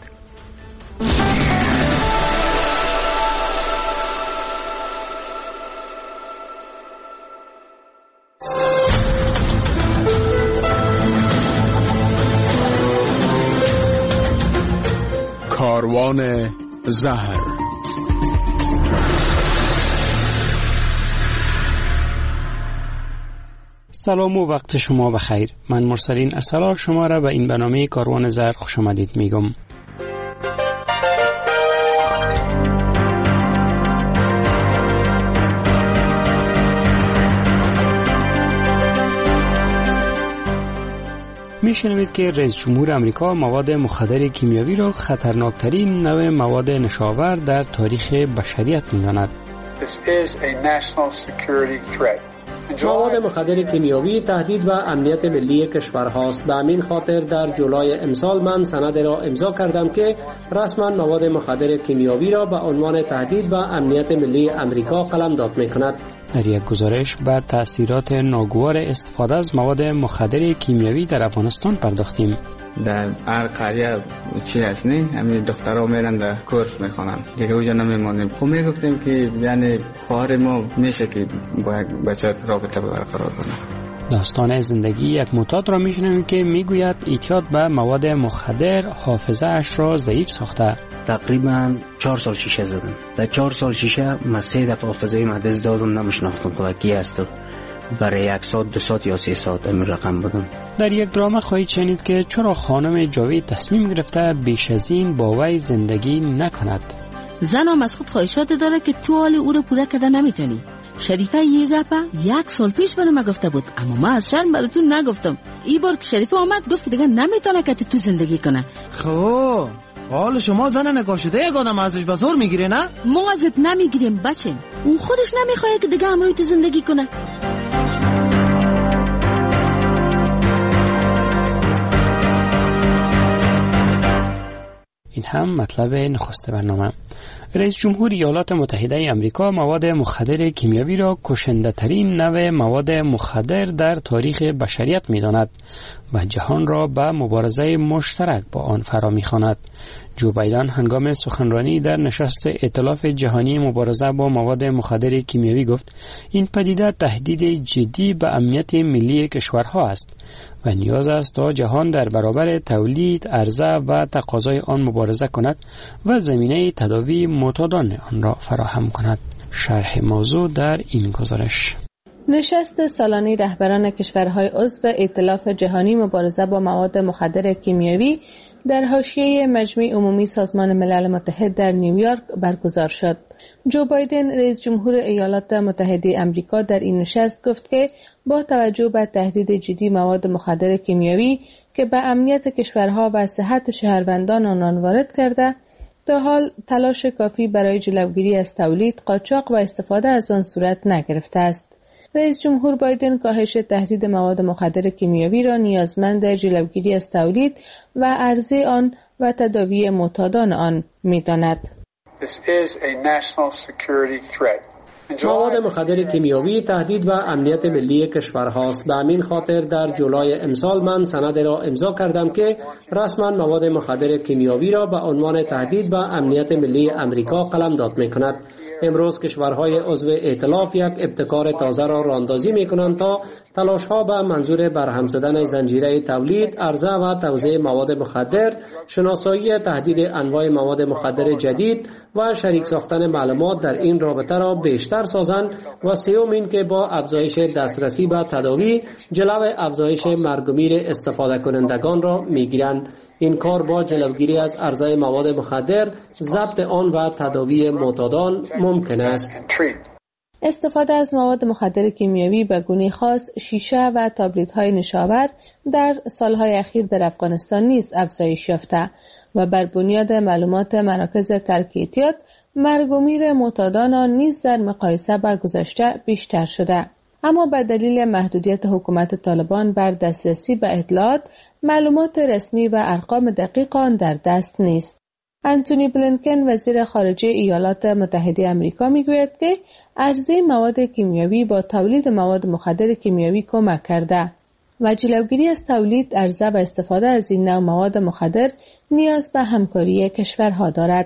کاروان زهر. سلام و وقت شما بخیر. من مرسلین اسرار شما را به این برنامه کاروان زهر خوش آمدید میگم. میشنوید که رئیس جمهور امریکا مواد مخدر کیمیاوی را خطرناکترین نوع مواد نشاور در تاریخ بشریت می‌داند. مواد مخدر کیمیاوی تهدید به امنیت ملی کشور هاست. به همین خاطر در جولای امسال من سند را امضا کردم که رسما مواد مخدر کیمیاوی را به عنوان تهدید به امنیت ملی امریکا قلمداد می‌کند. در یک گزارش به تأثیرات ناگوار استفاده از مواد مخدر کیمیاوی در افغانستان پرداختیم. در هر قریه چی هست نه همین دخترها میرن در کورس میخوانن دیگه اونجا نمیمونیم. خب میگفتیم که یعنی خواهر ما میشه که با یک بچه رابطه برقرار کنه. داستان زندگی یک معتاد را میشنویم که میگوید اعتیاد به مواد مخدر حافظه اش را ضعیف ساخته. تقریبا چهار سال شیشه زدم. در چهار سال شیشه من سه دفعه حافظه مدرسه دادم، نمیشناختم خدا کی است. برای یک ساعت دو ساعت یا سه ساعت این رقم بدم. در یک درام خواهید شنید که چرا خانم جاوید تصمیم گرفته بیش از این با وی زندگی نکند. زن هم از خود خواهشات داره که تو حال او رو پوره کرده نمیتونی. شریفه یه گپه یک سال پیش برام گفته بود، اما من از شرم براتون نگفتم. این بار که شریفه آمد گفت دیگه نمیتونه که تو زندگی کنه. خب حال شما زن نکاشده یگانم ازش به زور میگیره نه؟ ما ازت نمیگیریم بچه، او خودش نمیخواد که دیگه امروی تو زندگی کنه. این هم مطلب نخست برنامه. رئیس جمهور ایالات متحده آمریکا مواد مخدر کیمیاوی را کشنده ترین نوع مواد مخدر در تاریخ بشریت می داند و جهان را به مبارزه مشترک با آن فرا می خواند. جو بایدن هنگام سخنرانی در نشست ائتلاف جهانی مبارزه با مواد مخدر کیمیاوی گفت این پدیده تهدید جدی به امنیت ملی کشورها است و نیاز است تا جهان در برابر تولید، عرضه و تقاضای آن مبارزه کند و زمینه تداوی معتادان آن را فراهم کند. شرح موضوع در این گزارش. نشست سالانه رهبران کشورهای عضو ائتلاف جهانی مبارزه با مواد مخدر کیمیاوی در حاشیه مجمع عمومی سازمان ملل متحد در نیویورک برگزار شد. جو بایدن رئیس جمهور ایالات متحده آمریکا در این نشست گفت که با توجه به تهدید جدی مواد مخدر کیمیاوی که به امنیت کشورها و صحت شهروندان آنان وارد کرده، تا حال تلاش کافی برای جلوگیری از تولید، قاچاق و استفاده از آن صورت نگرفته است. رئیس جمهور بایدن کاهش تهدید مواد مخدر کیمیاوی را نیازمند جلوگیری از تولید و عرضه آن و تداوی معتادان آن می‌داند. مواد مخدر کیمیاوی تهدید به امنیت ملی کشورهاست. به همین خاطر در جولای امسال من سند را امضا کردم که رسما مواد مخدر کیمیاوی را به عنوان تهدید به امنیت ملی امریکا قلمداد می‌کند. امروز کشورهای عضو ائتلاف یک ابتکار تازه را راهاندازی می‌کنند تا تلاش‌ها به منظور برهم زدن زنجیره تولید، عرضه و توزیع مواد مخدر، شناسایی تهدید انواع مواد مخدر جدید و شریک ساختن معلومات در این رابطه را بیشتر سازند و سوم این که با افزایش دسترسی به تداوی جلو افزایش مرگ و میر استفاده کنندگان را می‌گیرند. این کار با جلوگیری از عرضه مواد مخدر، ضبط آن و تداوی معتادان ممکن است. استفاده از مواد مخدر کیمیاوی به گونه خاص، شیشه و تابلت‌های نشاور در سالهای اخیر در افغانستان نیز افزایش یافته و بر بنیاد معلومات مراکز ترک اعتیاد، مرگ و میر معتادان آن نیز در مقایسه با گذشته بیشتر شده. اما به دلیل محدودیت حکومت طالبان بر دسترسی به اطلاعات، معلومات رسمی و ارقام دقیق آن در دست نیست. انتونی بلینکن وزیر خارجه ایالات متحده آمریکا میگوید که عرضه مواد کیمیاوی با تولید مواد مخدر کیمیاوی کمک کرده و جلوگیری از تولید، عرضه و استفاده از این نوع مواد مخدر نیاز به همکاری کشورها دارد.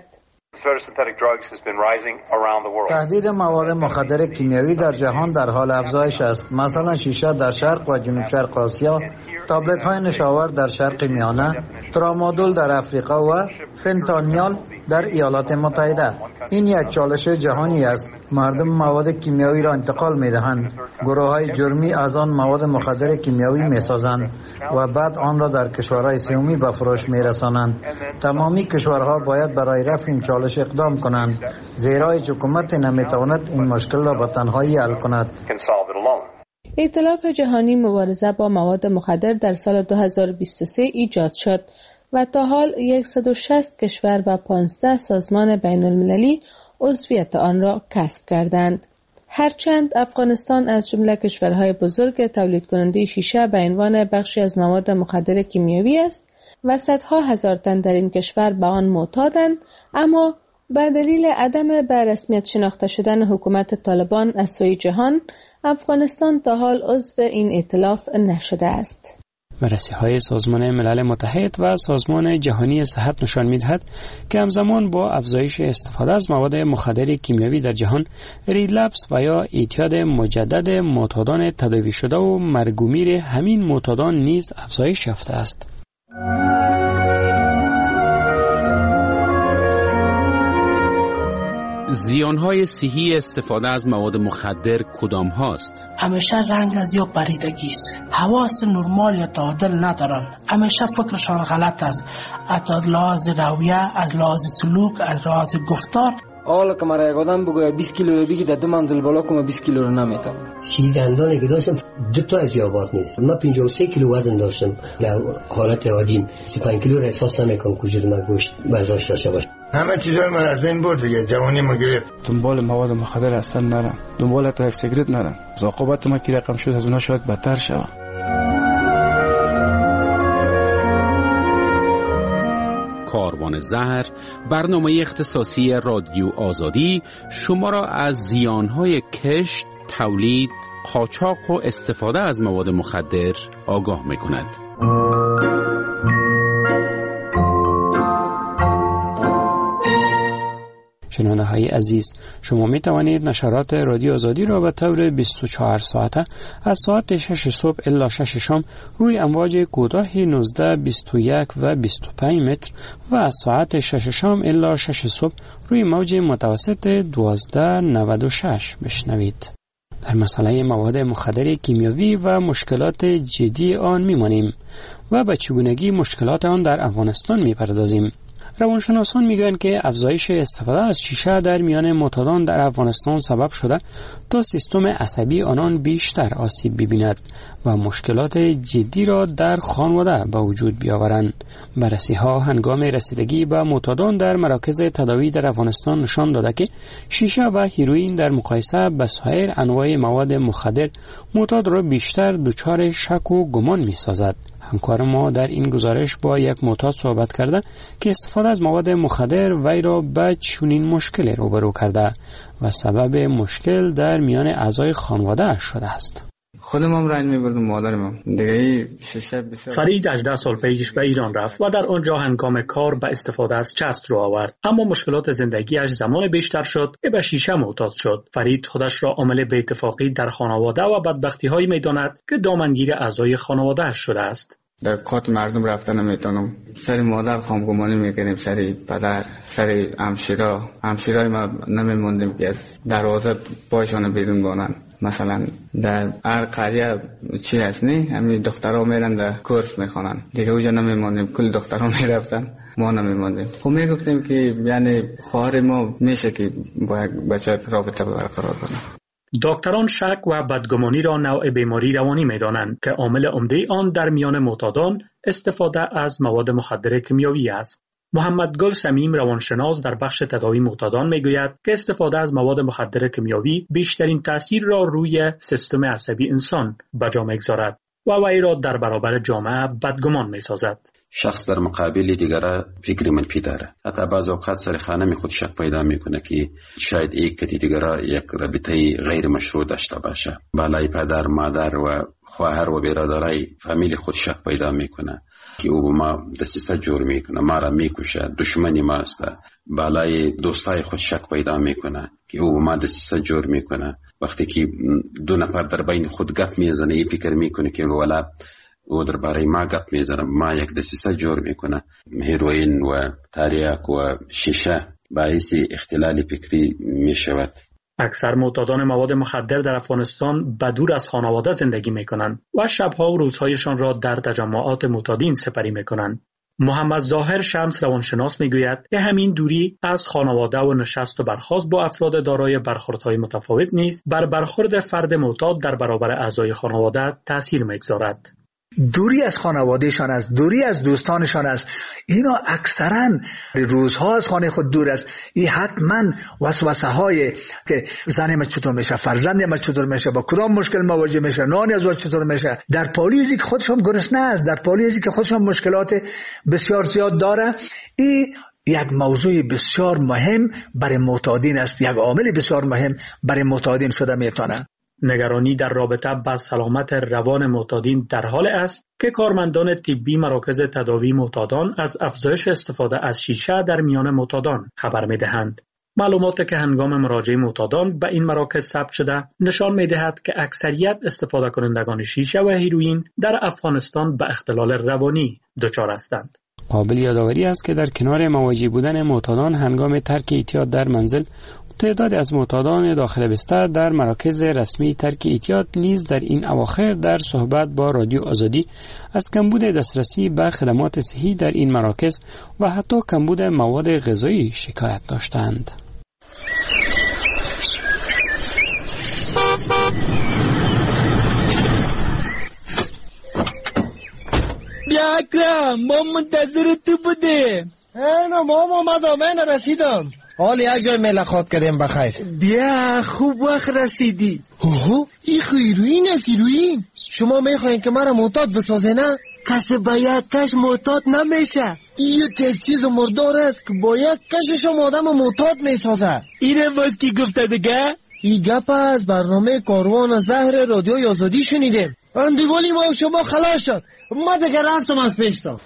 تهدید مواد مخدر کیمیاوی در جهان در حال افزایش است. مثلا شیشه در شرق و جنوب شرق آسیا، تابلت های نشاور در شرق میانه، ترامادول در افریقا و فنتانیال در ایالات متحده. این یک چالش جهانی است. مردم مواد کیمیاوی را انتقال می دهند. گروه های جرمی از آن مواد مخدر کیمیاوی می سازند و بعد آن را در کشورهای سومی به فروش می رسانند. تمامی کشورها باید برای رفع این چالش اقدام کنند، زیرا هیچ حکومت نمی تواند این مشکل را به تنهایی حل کند. ائتلاف جهانی مبارزه با مواد مخدر در سال دو هزار و بیست و سه ایجاد شد و تا حال صد و شصت کشور و پانزده سازمان بین المللی عضویت آن را کسب کردند. هرچند افغانستان از جمله کشورهای بزرگ تولید کننده شیشه به عنوان بخشی از مواد مخدر کیمیاوی است و صدها هزار تن در این کشور به آن معتادند، اما به دلیل عدم به رسمیت شناخته شدن حکومت طالبان از سوی جهان، افغانستان تا حال عضو این ائتلاف نشده است. بررسی‌های سازمان ملل متحد و سازمان جهانی صحت نشان می‌دهد که همزمان با افزایش استفاده از مواد مخدر کیمیاوی در جهان، ریلپس و یا اعتیاد مجدد معتادان تداوی شده و مرگ و میر همین معتادان نیز افزایش یافته است. زیانهای صحی استفاده از مواد مخدر کدام هاست؟ همیشه رنگ از یا پریدگی است. حواس نرمال یا تعادل ندارن. همیشه فکرشان غلط است. از لحاظ رویه، از لحاظ سلوک، از لحاظ گفتار. حالا که مرا یک آدم بگوید بیست کیلو رو بگی در دو منزل بالا کنم بیست کیلو رو نمیتونم. سی دندانی که داشتم دو تا از یابات نیست. من پنجاه و سه کیلو وزن داشتم. در حالت عادیم سی و پنج کیلو را احساس نمیکنم که وجود من گوشت برداشت داشته باشه. همه چیزای من از بین برد دیگه. جوانی ما گرفت. دنبال مواد مخدر اصلا نرم. دنبال تا یک سیگرت نرم. عاقبت ما که رقم شد از اونها شاید بدتر شود. کاروان زهر، برنامه اختصاصی رادیو آزادی شما را از زیانهای کشت، تولید، قاچاق و استفاده از مواد مخدر آگاه می‌کند. شنونده های عزیز، شما می توانید نشرات رادیو آزادی را به طور بیست و چهار ساعته از ساعت شش صبح الی شش شام روی امواج کوتاه نوزده، بیست و یک و بیست و پنج متر و از ساعت شش شام الی شش صبح روی موج متوسط دوازده نود و شش بشنوید. در مسئله مواد مخدر کیمیاوی و مشکلات جدی آن میمانیم و به چگونگی مشکلات آن در افغانستان میپردازیم. روانشناسان میگویند که افزایش استفاده از شیشه در میان معتادان در افغانستان سبب شده تا سیستم عصبی آنان بیشتر آسیب ببیند و مشکلات جدی را در خانواده به وجود بیاورند. بررسی ها هنگام رسیدگی به معتادان در مراکز تداوی در افغانستان نشان داده که شیشه و هیروئین در مقایسه با سایر انواع مواد مخدر معتاد را بیشتر دچار شک و گمان میسازد. همکار ما در این گزارش با یک معتاد صحبت کرده که استفاده از مواد مخدر وی را به چنین مشکلی روبرو کرده و سبب مشکل در میان اعضای خانواده شده است. خودم هم رنج می‌بردم، مادرم هم دیگه شیشه بسیار. فرید هجده سال پیش به ایران رفت و در آنجا هنگام کار به استفاده از چرس رو آورد، اما مشکلات زندگیش زمان بیشتر شد که به شیشه معتاد شد. فرید خودش را عامل بی‌اتفاقی در خانواده و بدبختی‌هایی می‌داند که دامنگیر اعضای خانواده شده است. در کات مردم رفتن نمیتونم، سری مادر خامگمانی میکنیم، سری پدر، سری همشیرا همشیرای ما نمیموندیم که از دروازه پایشان بیرون بانن. مثلا در هر قریه چی هست نی همین دخترها میرن در کورس میخوانن، دیگه اوجا نمیموندیم، کل دخترها میرفتن، ما نمیموندیم. خب میگفتیم که یعنی خواهر ما میشه که با یک بچه رابطه برقرار کنه. دکتران شک و بدگمانی را نوع بیماری روانی می‌دانند که عامل عمده آن در میان معتادان استفاده از مواد مخدر کیمیاوی است. محمد گل سمیم روانشناس در بخش تداوی معتادان میگوید که استفاده از مواد مخدر کیمیاوی بیشترین تاثیر را روی سیستم عصبی انسان به جا می‌گذارد و وی را در برابر جامعه بدگمان می‌سازد. شخص در مقابل دیگره فکر منفی داره، حتی بعض اوقات سر خانه می خود شک پیدا میکنه که شاید یک کتی دیگره یک رابطه غیر مشروع داشته باشه. بالای پدر، مادر و خواهر و برادرای فامیل خود شک پیدا میکنه که او با ما دسیسه جور میکنه، ما را میکشه، دشمنی ما است. بالای دوستای خود شک پیدا میکنه که او با ما دسیسه جور میکنه. وقتی که دو نفر در بین خود گپ میزنه، ای فکر میکنه که والا او در باره ما گپ میزنه، ما یک دسیسه جور میکنه. هیروئین و تریاک و شیشه باعث اختلال فکری میشود. اکثر معتادان مواد مخدر در افغانستان بدور از خانواده زندگی میکنند و شبها و روزهایشان را در تجمعات معتادین سپری میکنند. محمد ظاهر شمس روانشناس میگوید که همین دوری از خانواده و نشست و برخاست با افراد دارای برخوردهای متفاوت نیز بر برخورد فرد معتاد در برابر اعضای خانواده تاثیر میگذارد. دوری از خانوادهشان است، دوری از دوستانشان است. اینا اکثرا روزها از خانه خود دور است. این حتما وسوسه های که زن ما چطور میشه، فرزند ما چطور میشه، با کدام مشکل مواجه میشه، نان از وقت چطور میشه، در پالیزی که خودشون گرسنه است، در پالیزی که خودشون مشکلات بسیار زیاد داره. این یک موضوع بسیار مهم برای معتادین است، یک عامل بسیار مهم برای معتادین شده میتونه. نگرانی در رابطه با سلامت روان معتادین در حال است که کارمندان طبی مراکز تداوی معتادان از افزایش استفاده از شیشه در میان معتادان خبر می‌دهند. معلوماتی که هنگام مراجعه معتادان به این مراکز ثبت شده نشان می‌دهد که اکثریت استفاده کنندگان شیشه و هیروئین در افغانستان به اختلال روانی دچار هستند. قابل یادآوری است که در کنار مواجه بودن معتادان هنگام ترک اعتیاد در منزل، تعدادی از معتادان داخل بستر در مراکز رسمی ترک اعتیاد نیز در این اواخر در صحبت با رادیو آزادی از کمبود دسترسی به خدمات صحی در این مراکز و حتی کمبود مواد غذایی شکایت داشتند. بیا اکرم، ما منتظر تو بودیم. اینا ماما اومدم، من رسیدم. حال یک جای ملاقات کردیم بخیر. بیا خوب وقت رسیدی. اوه این هیروئین است، هیروئین. شما میخواین که مرا معتاد بسازه نه؟ کسی به یک کش معتاد نمیشه. این یک چیز مردار است که با یک کشش هم آدم معتاد میسازه. اینه باز کی گفته دیگه؟ این گپ از برنامه کاروان زهر رادیو آزادی شنیدیم. اندیوالی ما و شما خلاص شد. ما دیگه رفتم از پیشتا.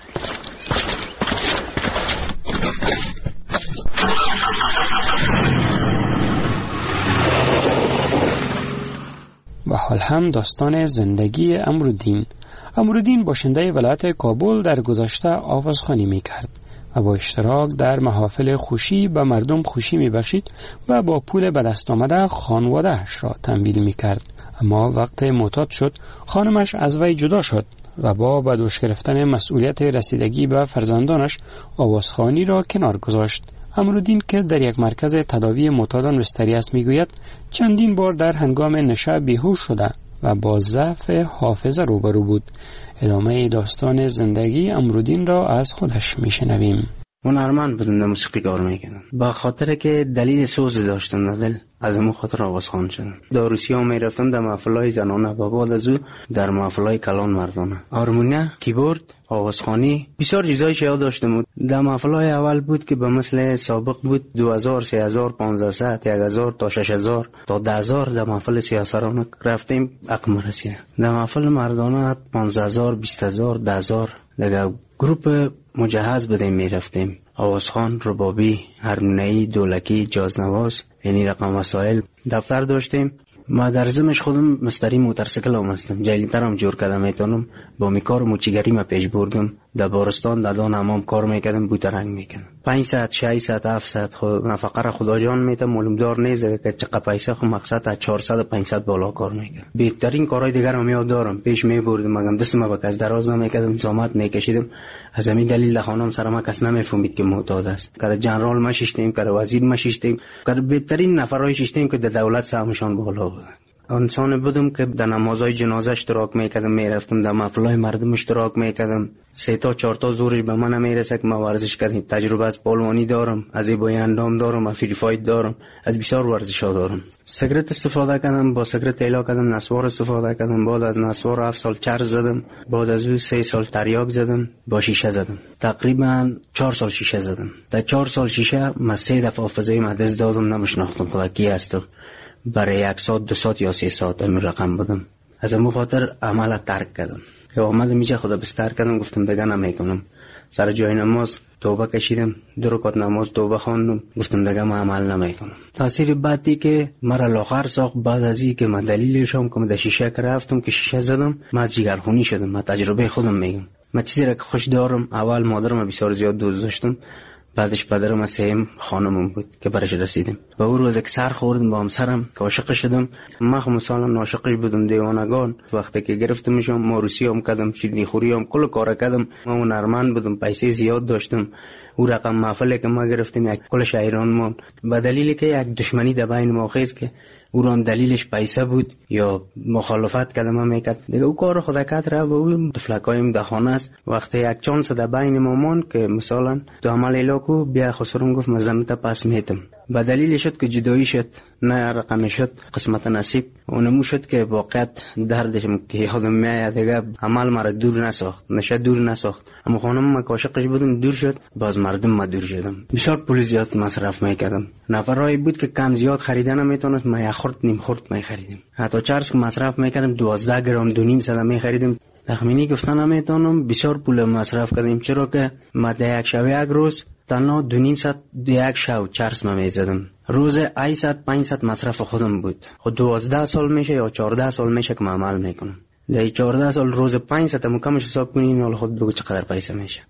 و حال هم داستان زندگی امرالدین. امرالدین باشنده ولایت کابل در گذشته آوازخوانی می کرد و با اشتراک در محافل خوشی به مردم خوشی می بخشید و با پول به دست آمده خانواده‌اش را تمویل می کرد. اما وقت معتاد شد خانمش از وی جدا شد و با به دوش گرفتن مسئولیت رسیدگی به فرزندانش آوازخوانی را کنار گذاشت. امرالدین که در یک مرکز تداوی معتادان بستری است میگوید چندین بار در هنگام نشه بیهوش شده و با ضعف حافظه روبرو بود. ادامه داستان زندگی امرالدین را از خودش میشنویم. هنرمند بودم، در موسیقی کار میکردم. با خاطر که دلیل سوز داشتم در دل، از امو خاطر آوازخوان شدم. در روسیه هم میرفتم در محفلهای زنانه و بعد از او در محفلهای کلان مردانه. هارمونیه، کیبورد، آوازخوانی، بسیار چیزای یاد داشتم. در محفلهای اول بود که به مثل سابق بود دو هزار، سه هزار، پانزده، یک هزار تا شش هزار تا ده هزار در محفل سیاسرانه رفتیم عقم رسیده. در محفل مردانه پانزده هزار، بیست هزار، ده هزار دیگه گروپ مجهز بودیم میرفتیم. آوازخوان، ربابی، هارمونیایی، دولکی، جازنواز، یعنی رقم وسایل. دفتر داشتیم. ما در زمش خودم مستری موتورسیکل هم هستم. جلیتر هم جور کردم میتونم. با می کار موچیگری ما پیش بردم. در بارستان در دان همام کار میکردم، بوترنگ میکردم. پنج ساعت، شش ساعت، هفت ساعت خود نفقه را خدا جان میتم. معلوم دار نیست که چقدر پیسه خود مقصد از چهارصد و پانصد بالا کار میکردم. بهترین کارهای دیگر هم یاد دارم. پیش میبردم مگم دست ما با کس دراز نمیکردم، زحمت میکشیدم. از همین دلیل خانم سر ما کس نمیفهمید که معتاد است. کار جنرال ما شیشتیم، کار وزیر ما شیشتیم، کار بهترین نفرای شیشتیم که در دولت سهمشان بالا بود. انسان بودم که در نمازهای جنازه اشتراک میکردم، میرفتم در محفلهای مردم اشتراک میکردم. سه تا چهار تا زورش به من نمیرسه که ما ورزش کردیم. تجربه از پالوانی دارم، از زیبایی اندام دارم، از فری فایت دارم، از بسیار ورزش‌ها دارم. سیگرت استفاده کردم، با سیگرت ایلا کردم، نسوار استفاده کردم. بعد از نسوار هفت سال چرس زدم. بعد از او سه سال تریاک زدم، با شیشه زدم. تقریبا چهار سال شیشه زدم. در چهار سال شیشه من سه دفعه حافظه من دست دادم، نمیشناختم خدا کی هستم. برای یک ساعت، دو ساعت یا سه ساعت این رقم بودم. از امو خاطر عمل ترک کردم. که آمدم اینجا خدا بستر کردم، گفتم دیگه نمیکنم. سر جای نماز توبه کشیدم، دو رکعت نماز توبه خواندم، گفتم دیگه من عمل نمیکنم. تاثیر بعدی که مرا لاغر ساخت بعد از این که من دلیلش هم که من در شیشه رفتم که شیشه زدم، من جگرخونی شدم. من تجربه خودم میگم. من چیزی را که خوش دارم، اول مادرم بسیار زیاد دوست داشتم، بعدش پدرم سیم خانمم بود که برش رسیدم. و اون روز که سر خوردم با همسرم که عاشق شدم. من خب مثلا عاشقش بودم دیوانگان. وقتی که گرفتمشم موروثی هم کردم، شیرینی خوری هم کل کار کردم. من هنرمند بودم، پیسه زیاد داشتم. او رقم محفلی که ما گرفتیم یک کل شاعران ما، به دلیلی که یک دشمنی در بین ما خیز که او را دلیلش پیسه بود یا مخالفت کلمه میکرد دیگه، او کار خدا کرد را به اون فلکایم در خانه است. وقتی یک چانس در بین مامان که مثلا تو عمل ایلاکو بیا خسرون گفت مزنت پس میتم، به دلیل شد که جدایی شد، نه رقم شد قسمت نصیب. اونمو شد که واقعیت دردشم که یادم میاد دیگه عمل مرا دور نساخت، نشه دور نساخت. اما خانم ما عاشقش بودم دور شد، باز مردم ما دور شدم. بسیار پول زیاد مصرف میکردم. نفرایی بود که کم زیاد خریدن نمیتونست، ما یک خرد نیم خرد میخریدیم. حتی چرس که مصرف میکردم دوازده گرم دو نیم صد میخریدیم. تخمینی گفتن نمیتونم، بسیار پول مصرف کردیم، چرا که ما در یک شب یک روز تنها دو نیم ساعت یک شو چرس ما میزدم. روز هشتصد پانصد مصرف خودم بود. خود دوازده سال میشه یا چهارده سال میشه که من عمل میکنم. در چهارده سال روز پانصد مکمش حساب کنین، حالا خود بگو چقدر پیسه میشه.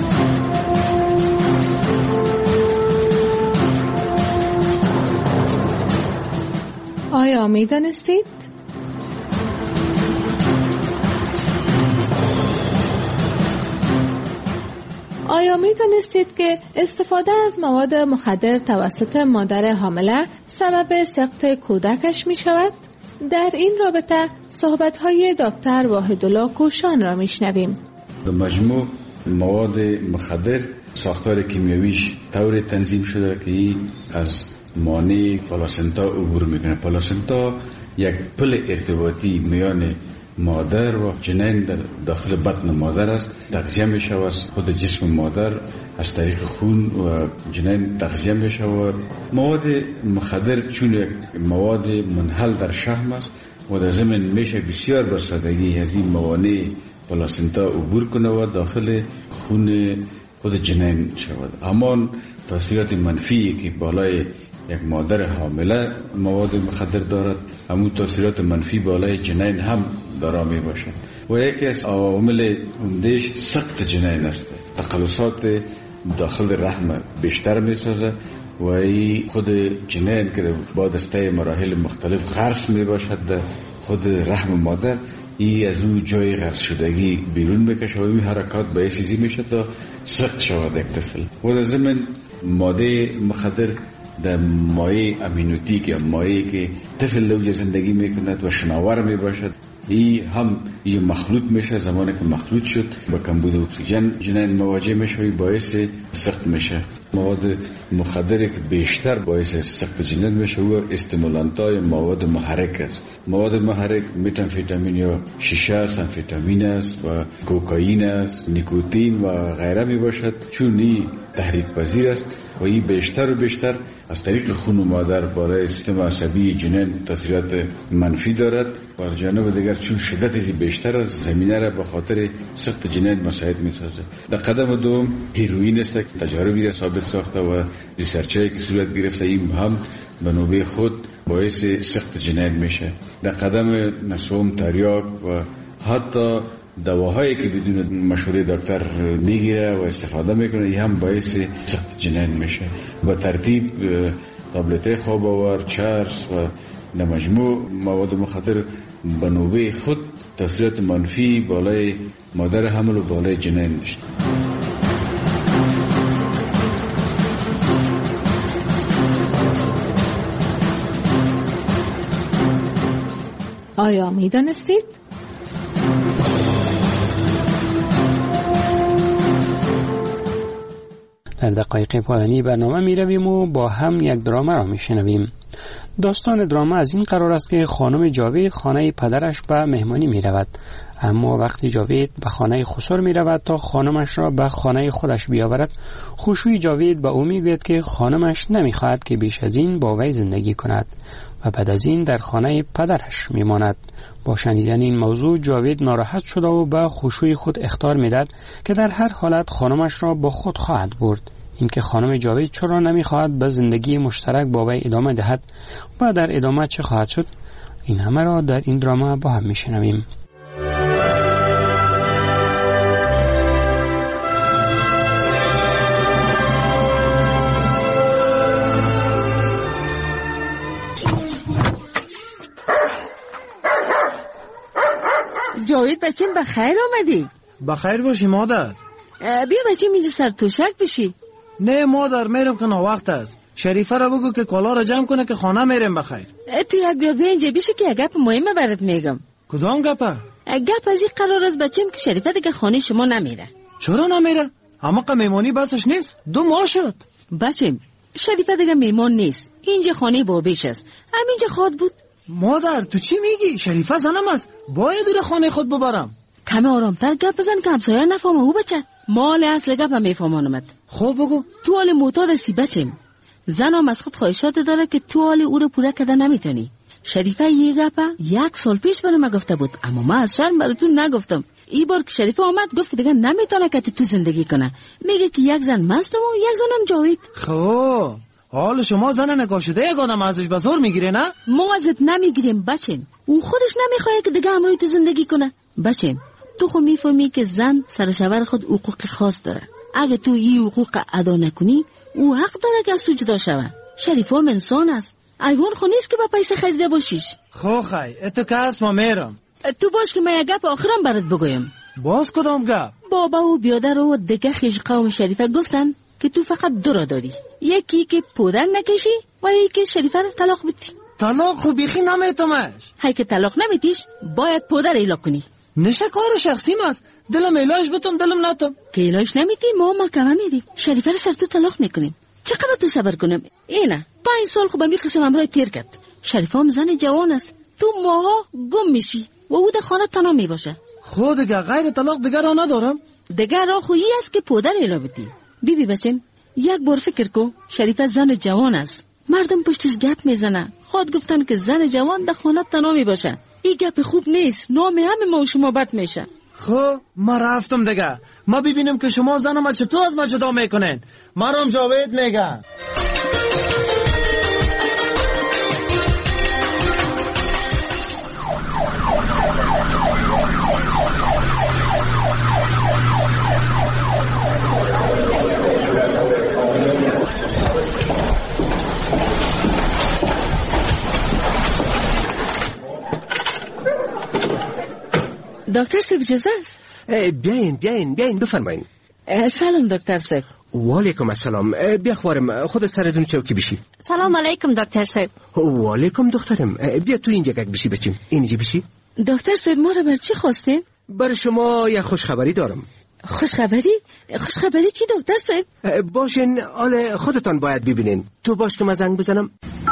آیا میدانستید؟ آیا می دانستید که استفاده از مواد مخدر توسط مادر حامله سبب سقط کودکش می شود؟ در این رابطه صحبت‌های دکتر واحدالله کوشان را می شنویم. در مجموع مواد مخدر ساختار کیمیاییش طور تنظیم شده که این از مانع پلاسنتا عبور میکنه. پلاسنتا یک پل ارتباطی میان مادر و جنین در داخل بطن مادر است، تغذیه می شود از خود جسم مادر از طریق خون و جنین تغذیه می شود. مواد مخدر چون یک مواد منحل در شحم است و در ضمن میشه بسیار با سادگی از این موانع پلاسنتا عبور کنه و داخل خون خود جنین شود. همان تاثیرات منفی که بالای یک مادر حامله مواد مخدر دارد، همون تاثیرات منفی بالای جنین هم دارا می باشد و یکی از عوامل عمده‌اش سقط جنین است. تقلصات داخل رحم بیشتر می سازه و این خود جنین که بعد از طی مراحل مختلف غرس می باشد در خود رحم مادر، ای از اون جای غرس شدگی بیرون میکشه و این حرکات باعث چیزی میشه تا سقط شود یک طفل. و در ضمن ماده مخدر در مایع امینوتیک یا مایعی که طفل لوج زندگی میکند و شناور میباشد، این هم یه مخلوط میشه. زمانی که مخلوط شد با کمبود اکسیژن جنین مواجه میشه و باعث سقط میشه. مواد مخدری که بیشتر باعث سقط جنین میشه و استیمولانتای مواد محرک است. مواد محرک متامفتامین یا شیشه، سنفتامین است و کوکائین است، نیکوتین و غیره میباشد. چون این تحریک پذیر است و این بیشتر و بیشتر از طریق خون مادر برای سیستم عصبی جنین تاثیرات منفی دارد و از جانب دیگر چون شدت از بیشتر است زمینه را به خاطر سقط جنین مساعد میسازه. در قدم دوم هیروئین است که تجاربی را ثابت ساخته و ریسرچایی که صورت گرفته این هم به نوبه خود باعث سقط جنین میشه. در قدم سوم تریاک و حتی دواهایی که بدون مشوره دکتر میگیره و استفاده میکنه این هم باعث سقط جنین میشه. به ترتیب تابلت خواب آور، چرس و در مجموع مواد مخدر به نوبه خود تاثیرات منفی بالای مادر حمل و بالای جنین میشه. آیا میدانستید؟ در دقایق پایانی برنامه می رویم و با هم یک دراما را می شنویم. داستان دراما از این قرار است که خانم جاوید خانه پدرش به مهمانی می رود، اما وقتی جاوید به خانه خسر می رود تا خانمش را به خانه خودش بیاورد، خوشوی جاوید به او می گوید که خانمش نمی خواهد که بیش از این با وی زندگی کند و بعد از این در خانه پدرش می ماند. با شنیدن این موضوع جاوید ناراحت شد و به خوشوی خود اخطار می داد که در هر حالت خانمش را با خود خواهد برد. اینکه خانم جاوید چرا نمیخواهد به زندگی مشترک با وی ادامه دهد و در ادامه چه خواهد شد، این همه را در این دراما با هم میشنویم. جاوید بچیم بخیر آمدی؟ بخیر باشی مادر. بیا بچیم اینجا سر توشک بشی. نه مادر میرم که وقت است. شریفه را بگو که کالا را جمع کنه که خانه میرم بخیر. تو یک بیار بیا اینجا بشی که یک گپ مهمه برات میگم. کدام گپه؟ گپ از این قرار است بچیم که شریفه دیگه خانه شما نمیره. چرا نمیره؟ اما که میمانی بسش نیست. دو ماه شد. بچیم شریفه دیگه میمان نیست. اینجا خانه بابیش است. همینجا خود بود. مادر تو چی میگی؟ شریفه زنم است. باید در خانه خود ببرم. کمی آرامتر گپ بزن که همسایه نفهمه. او بچه مال اصل گپ میفهمانمت. خب بگو. تو حال معتاد هستی بچیم. زنم از خود خواهشات داره که تو حال او رو پوره کرده نمیتونی. شریفه یه گپ یک سال پیش برام گفته بود، اما من از شرم براتون نگفتم. این بار که شریفه آمد گفت که دیگه نمیتونه که تو زندگی کنه. میگه که یک زن مستم و یک زنم جاوید. خب حال شما زن نکاح شده یگانم ازش به زور میگیره نه؟ ما ازت نمیگیریم بچیم. او خودش نمیخواد که دیگه همراه تو زندگی کنه. بچیم تو خود میفهمی که زن سر شوهر خود حقوق خاص داره. اگه تو این حقوق ادا نکنی او حق داره که از تو جدا شوه. شریفه هم انسان است. ایوان خو نیست که با پیسه خریده باشیش. خو خی اتو که هست ما میرم. تو باش که من یک گپ آخرم برات بگویم. باز کدام گپ؟ بابا و بیادر و دیگه خیش قوم شریفه گفتن که تو فقط دو را داری، یکی که پودر نکشی و یکی که شریفه را طلاق بدی. طلاق خو بیخی نمیتمش. هی که طلاق نمیتیش باید پودر ایلا کنی. نشه کار شخصیم است. دلم ایلاش بتون دلم نتم. که ایلاش نمیتی ما محکمه میریم. شریفه را سر تو طلاق میکنیم. چقدر تو صبر کنم؟ اینه پنج سال خوب می قسم امرای تیر کرد. شریفه هم زن جوان است. تو ماها گم میشی. و او در خانه تنها می باشه. خود دیگه غیر طلاق دیگر را ندارم. دیگر را خویی است که پودر الابتی. بی بی بچم یک بار فکر کو، شریفه زن جوان است. مردم پشتش گپ میزنه. خود گفتن که زن جوان در خانه تنها می باشه. این گپ خوب نیست. نام همه ما و شما بد میشه. خب ما رفتم دیگه. ما ببینیم که شما زن ما چطور از ما جدا میکنین. مرام جاوید میگه. دکتر صاحب اجازه است؟ بیاین بیاین بیاین بفرمایین. سلام دکتر صاحب. و علیکم السلام. بیا خوارم خودت سرتون چوکی بشی. سلام علیکم دکتر صاحب. و علیکم دخترم. بیا تو اینجا گک بشی بچیم. اینجا بشی. دکتر صاحب ما را بر چی خواستین؟ بر شما یه خوشخبری دارم. خوشخبری؟ خوشخبری چی دکتر صاحب؟ باشین حال خودتان باید ببینین. تو باش که من زنگ بزنم.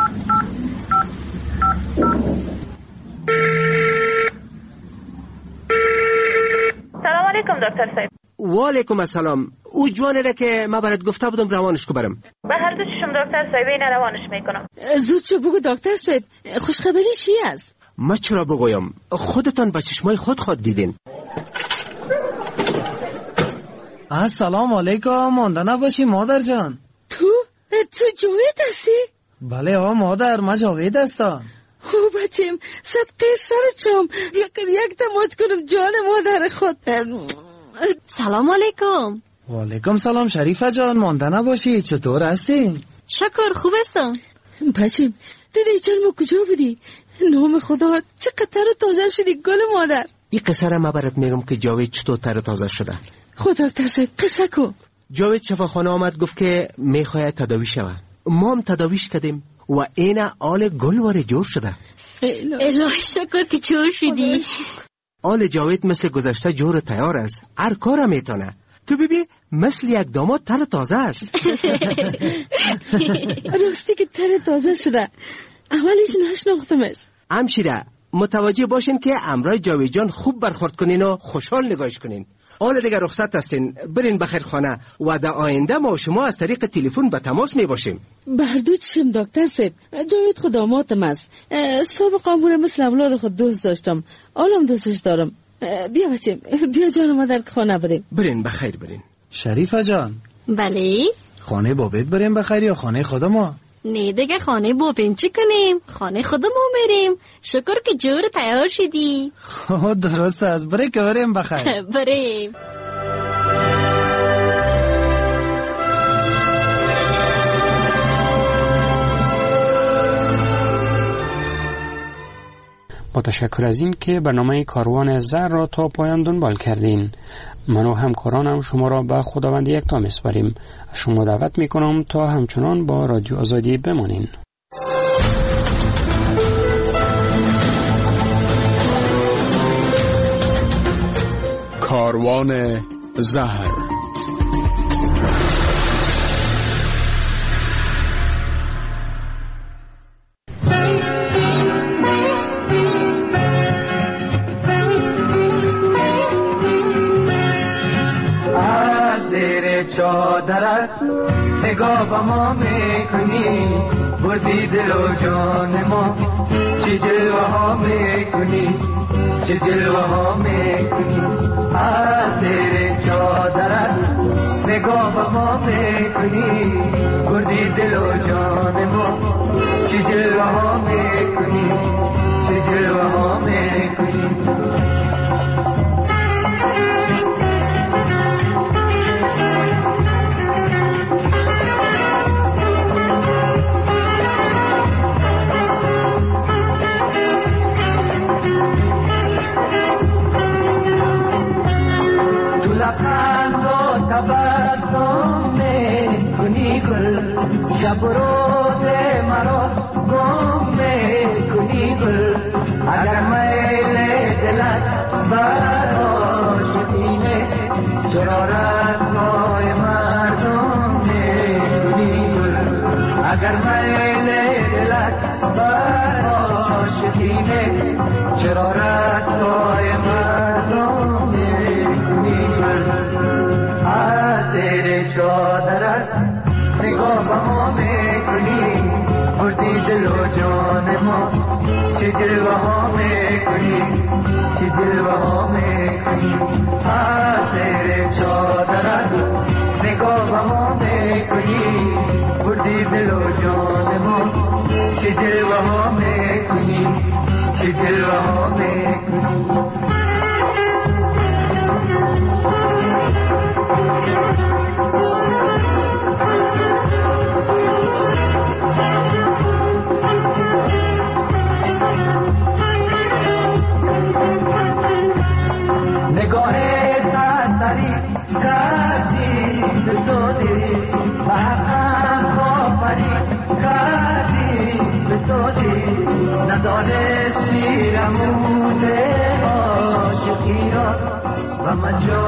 سلام علیکم دکتر صاحب. و علیکم السلام. او جوانه را که ما برات گفته بودم روانش کو برم. به هر دو چشم دکتر صاحب این روانش میکنم. زود چه بگو دکتر صاحب. خوشخبری چی است؟ ما چرا بگویم؟ خودتان با چشمای خود خود دیدین. السلام علیکم. مانده نباشی مادر جان. تو؟ تو جاوید هستی؟ بله ها مادر ما جاوید هستم. او بچم صدقه سرچم بیا کن یک تماس کنم جان مادر خود. سلام علیکم. و علیکم سلام شریفه جان. مانده نباشی چطور هستی؟ شکر خوب هستم. بچم تو دیچل ما کجا بودی؟ نام خدا چقدر تر و تازه شدی گل مادر. این قصه را ما برات میگم که جاوید چطور تر و تازه شده. خدا دکتر صاحب قصه کو. جاوید شفاخانه آمد گفت که میخواید تداوی شود. ما هم تداویش کردیم و این آل گل واره جور شده. الهی شکر که جور شدی. آل جاوید مثل گذشته جور تیار است. هر کار میتونه. تو ببین مثل یک داماد تر تازه است. راستی که تر تازه شده. اولش نشناختمش. همشیره متوجه باشین که امرای جاوید جان خوب برخورد کنین و خوشحال نگاهش کنین. حالا دیگه رخصت هستین. برین بخیر خانه و در آینده ما و شما از طریق تلفن به تماس می باشیم. بردو چشم دکتر صاحب. جاوید خود دامادم است. سابقا امور مثل اولاد خود دوست داشتم. حالم دوستش دارم. بیا بچم بیا جان ما در خانه بریم. برین بخیر برین. شریفه جان. بله خانه بابت بریم بخیر یا خانه خود ما؟ نه دیگه خانه بابین چی کنیم؟ خانه خود ما میریم. شکر که جور تیار شدی. خب درست است. برای که بریم بخیر. بریم. با تشکر از این که برنامه کاروان زر را تا پایان دنبال کردین. من و همکارانم شما را به خداوند یکتا میسپاریم. شما دعوت میکنم تا همچنان با رادیو آزادی بمانین. کاروان زهر. چادرت نگاه با ما میکنی بردی دل و جان ما چه جلوه ها میکنی چه جلوه ها میکنی از زیر چادرت نگاه با ما میکنی بردی دل و جان ما چه جلوه ها میکنی چه جلوه ها میکنی شب روز مرا گم کنی گل اگر میل دلت برا شدینه چرا رسوای مردم کنی گل اگر میل دلت برا شدینه چرا رسای مردم میکنی از زیر چادرت نگاه به ما میکنی بردی دل و جان ما چه جلوه ها میکنی چه جلوه ها میکنی از زیر چادرت نگاه به ما میکنی بردی دل و جان ما چه جلوه ها میکنی چه جلوه ها میکنی نگاه سرسری کردی به سودی بحقم آفری کردی به سودی ندانستی رموز عاشقی را و من